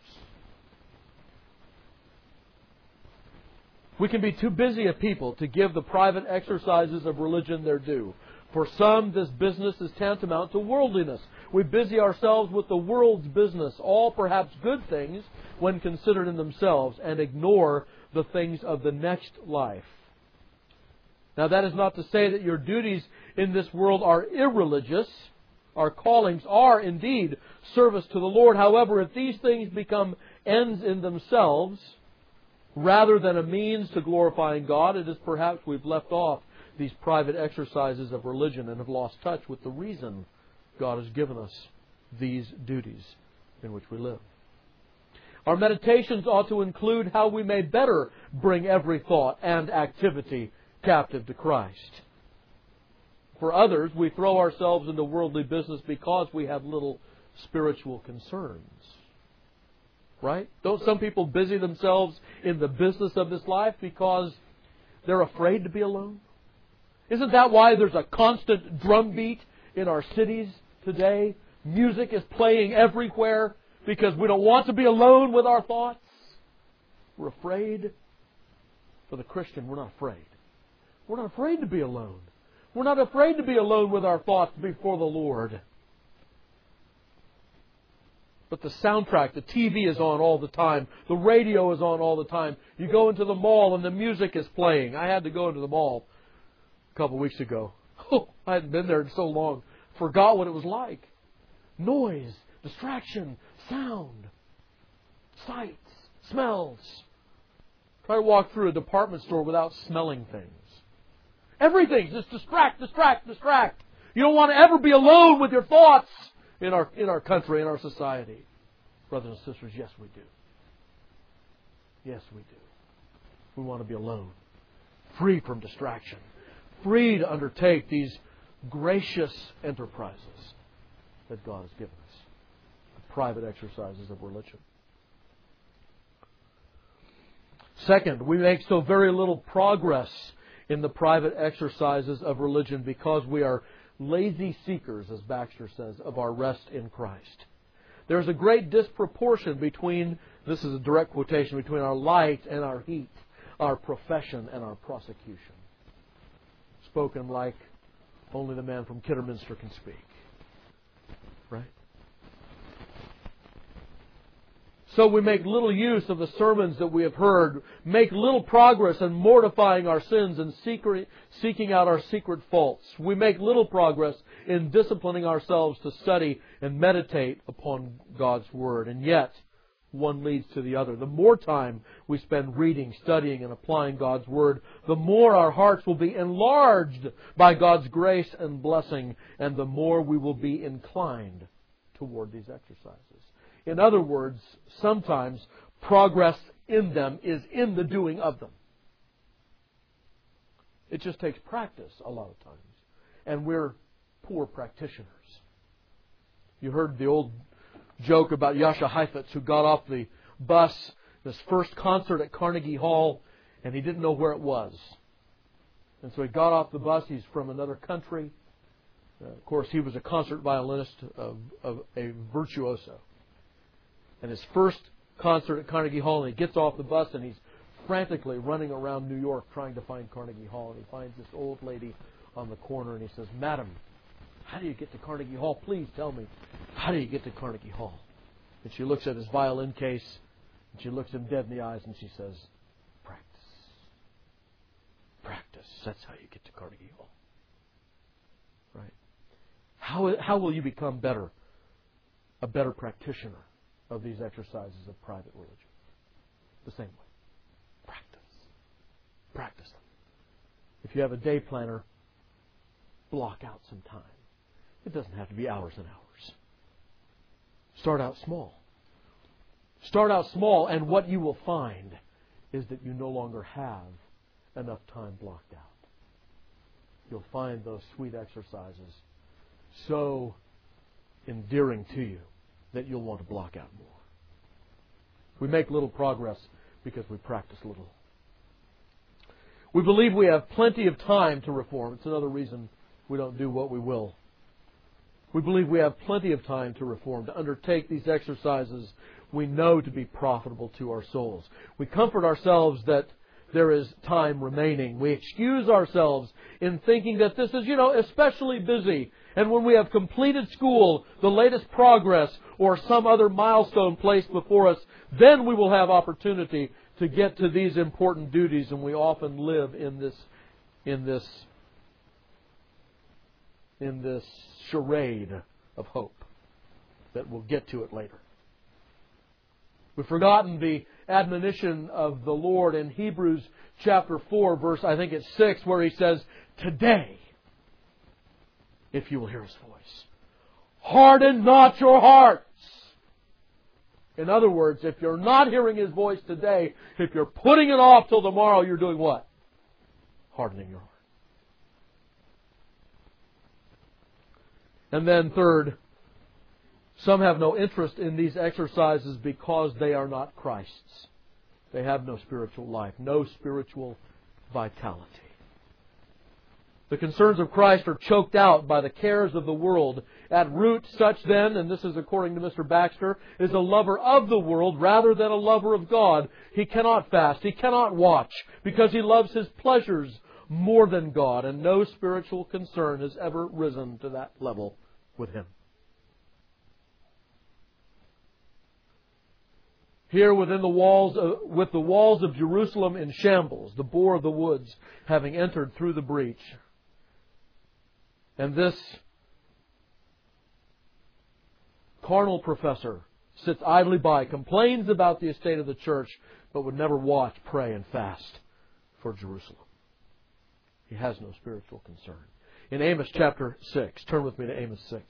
We can be too busy a people to give the private exercises of religion their due. For some, this business is tantamount to worldliness. We busy ourselves with the world's business, all perhaps good things when considered in themselves, and ignore the things of the next life. Now, that is not to say that your duties in this world are irreligious. Our callings are indeed service to the Lord. However, if these things become ends in themselves, rather than a means to glorifying God, it is perhaps we've left off these private exercises of religion and have lost touch with the reason God has given us these duties in which we live. Our meditations ought to include how we may better bring every thought and activity captive to Christ. For others, we throw ourselves into worldly business because we have little spiritual concerns. Right? Don't some people busy themselves in the business of this life because they're afraid to be alone? Isn't that why there's a constant drumbeat in our cities today? Music is playing everywhere because we don't want to be alone with our thoughts. We're afraid. For the Christian, we're not afraid. We're not afraid to be alone. We're not afraid to be alone with our thoughts before the Lord. But the soundtrack, the T V is on all the time. The radio is on all the time. You go into the mall and the music is playing. I had to go into the mall a couple of weeks ago. Oh, I hadn't been there in so long. Forgot what it was like. Noise, distraction, sound, sights, smells. Try to walk through a department store without smelling things. Everything, just distract, distract, distract. You don't want to ever be alone with your thoughts. In our, in our country, in our society. Brothers and sisters, yes we do. Yes we do. We want to be alone. Free from distraction. Free to undertake these gracious enterprises that God has given us. The private exercises of religion. Second, we make so very little progress in the private exercises of religion because we are lazy seekers, as Baxter says, of our rest in Christ. There's a great disproportion between, this is a direct quotation, between our light and our heat, our profession and our prosecution. Spoken like only the man from Kidderminster can speak. Right? So we make little use of the sermons that we have heard, make little progress in mortifying our sins and secret, seeking out our secret faults. We make little progress in disciplining ourselves to study and meditate upon God's Word. And yet, one leads to the other. The more time we spend reading, studying, and applying God's Word, the more our hearts will be enlarged by God's grace and blessing, and the more we will be inclined toward these exercises. In other words, sometimes progress in them is in the doing of them. It just takes practice a lot of times. And we're poor practitioners. You heard the old joke about Jascha Heifetz, who got off the bus, his first concert at Carnegie Hall, and he didn't know where it was. And so he got off the bus. He's from another country. Uh, of course, he was a concert violinist of, of a virtuoso. And his first concert at Carnegie Hall, and he gets off the bus and he's frantically running around New York trying to find Carnegie Hall. And he finds this old lady on the corner and he says, "Madam, how do you get to Carnegie Hall? Please tell me, how do you get to Carnegie Hall?" And she looks at his violin case and she looks him dead in the eyes and she says, "Practice. Practice. That's how you get to Carnegie Hall." Right? How, how will you become better, a better practitioner of these exercises of private religion? The same way. Practice. Practice them. If you have a day planner, block out some time. It doesn't have to be hours and hours. Start out small. Start out small, and what you will find is that you no longer have enough time blocked out. You'll find those sweet exercises so endearing to you that you'll want to block out more. We make little progress because we practice little. We believe we have plenty of time to reform. It's another reason we don't do what we will. We believe we have plenty of time to reform, to undertake these exercises we know to be profitable to our souls. We comfort ourselves that there is time remaining. We excuse ourselves in thinking that this is, you know, especially busy. And when we have completed school, the latest progress, or some other milestone placed before us, then we will have opportunity to get to these important duties. And we often live in this, in this, in this charade of hope that we'll get to it later. We've forgotten the admonition of the Lord in Hebrews chapter four, verse, I think it's six, where He says, today, if you will hear His voice. Harden not your hearts. In other words, if you're not hearing His voice today, if you're putting it off till tomorrow, you're doing what? Hardening your heart. And then third, some have no interest in these exercises because they are not Christ's. They have no spiritual life, no spiritual vitality. The concerns of Christ are choked out by the cares of the world. At root, such then, and this is according to Mister Baxter, is a lover of the world rather than a lover of God. He cannot fast, he cannot watch, because he loves his pleasures more than God, and no spiritual concern has ever risen to that level with him. Here within the walls, of, with the walls of Jerusalem in shambles, the boar of the woods having entered through the breach. And this carnal professor sits idly by, complains about the estate of the church, but would never watch, pray, and fast for Jerusalem. He has no spiritual concern. In Amos chapter six, turn with me to Amos six.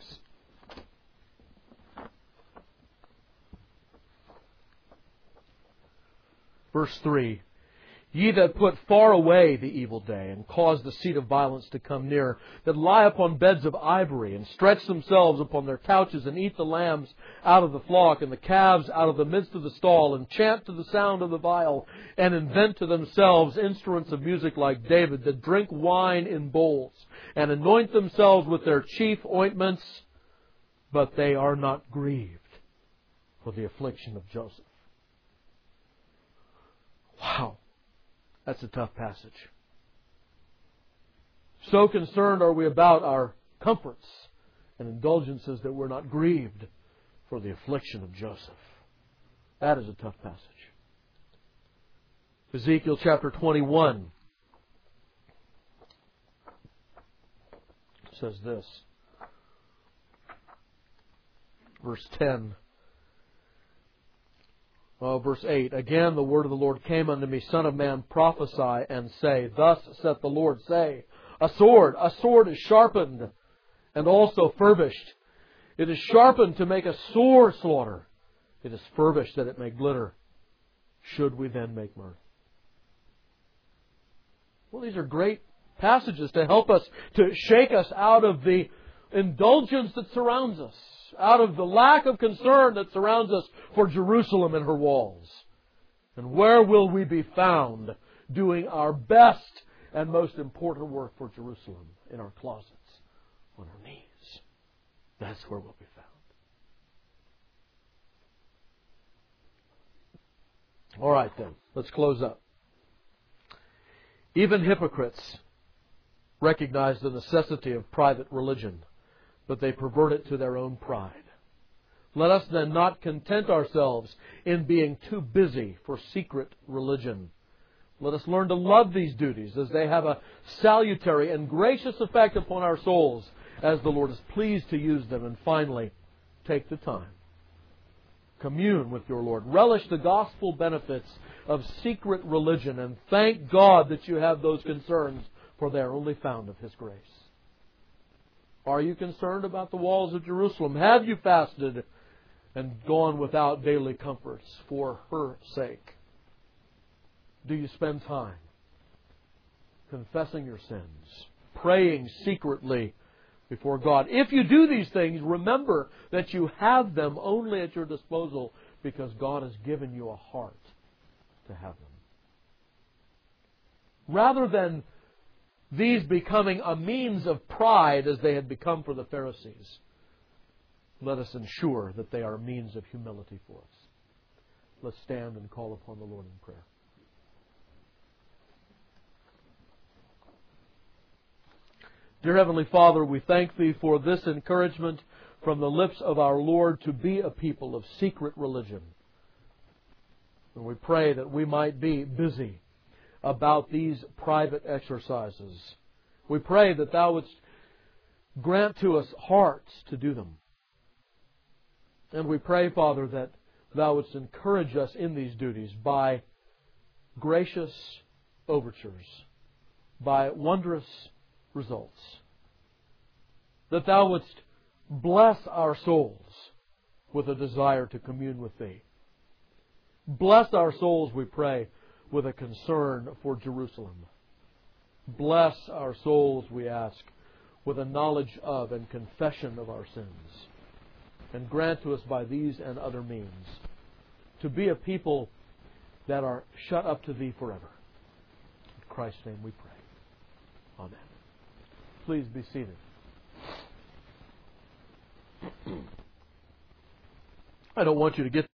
Verse three. Ye that put far away the evil day, and cause the seat of violence to come near, that lie upon beds of ivory, and stretch themselves upon their couches, and eat the lambs out of the flock, and the calves out of the midst of the stall, and chant to the sound of the viol, and invent to themselves instruments of music like David, that drink wine in bowls, and anoint themselves with their chief ointments, but they are not grieved for the affliction of Joseph. Wow. That's a tough passage. So concerned are we about our comforts and indulgences that we're not grieved for the affliction of Joseph. That is a tough passage. Ezekiel chapter twenty-one says this. Verse ten. Oh, verse eight. Again the word of the Lord came unto me, Son of man, prophesy and say, Thus saith the Lord, say, A sword, a sword is sharpened, and also furbished. It is sharpened to make a sore slaughter. It is furbished that it may glitter. Should we then make mirth? Well, these are great passages to help us, to shake us out of the indulgence that surrounds us, out of the lack of concern that surrounds us for Jerusalem and her walls. And where will we be found doing our best and most important work for Jerusalem? In our closets, on our knees. That's where we'll be found. All right then, let's close up. Even hypocrites recognize the necessity of private religion, but they pervert it to their own pride. Let us then not content ourselves in being too busy for secret religion. Let us learn to love these duties as they have a salutary and gracious effect upon our souls as the Lord is pleased to use them. And finally, take the time. Commune with your Lord. Relish the gospel benefits of secret religion and thank God that you have those concerns, for they are only found of His grace. Are you concerned about the walls of Jerusalem? Have you fasted and gone without daily comforts for her sake? Do you spend time confessing your sins, praying secretly before God? If you do these things, remember that you have them only at your disposal because God has given you a heart to have them. Rather than these becoming a means of pride as they had become for the Pharisees, let us ensure that they are a means of humility for us. Let's stand and call upon the Lord in prayer. Dear Heavenly Father, we thank Thee for this encouragement from the lips of our Lord to be a people of secret religion. And we pray that we might be busy about these private exercises. We pray that Thou wouldst grant to us hearts to do them. And we pray, Father, that Thou wouldst encourage us in these duties by gracious overtures, by wondrous results. That Thou wouldst bless our souls with a desire to commune with Thee. Bless our souls, we pray, with a concern for Jerusalem. Bless our souls, we ask, with a knowledge of and confession of our sins. And grant to us by these and other means to be a people that are shut up to Thee forever. In Christ's name we pray. Amen. Please be seated. I don't want you to get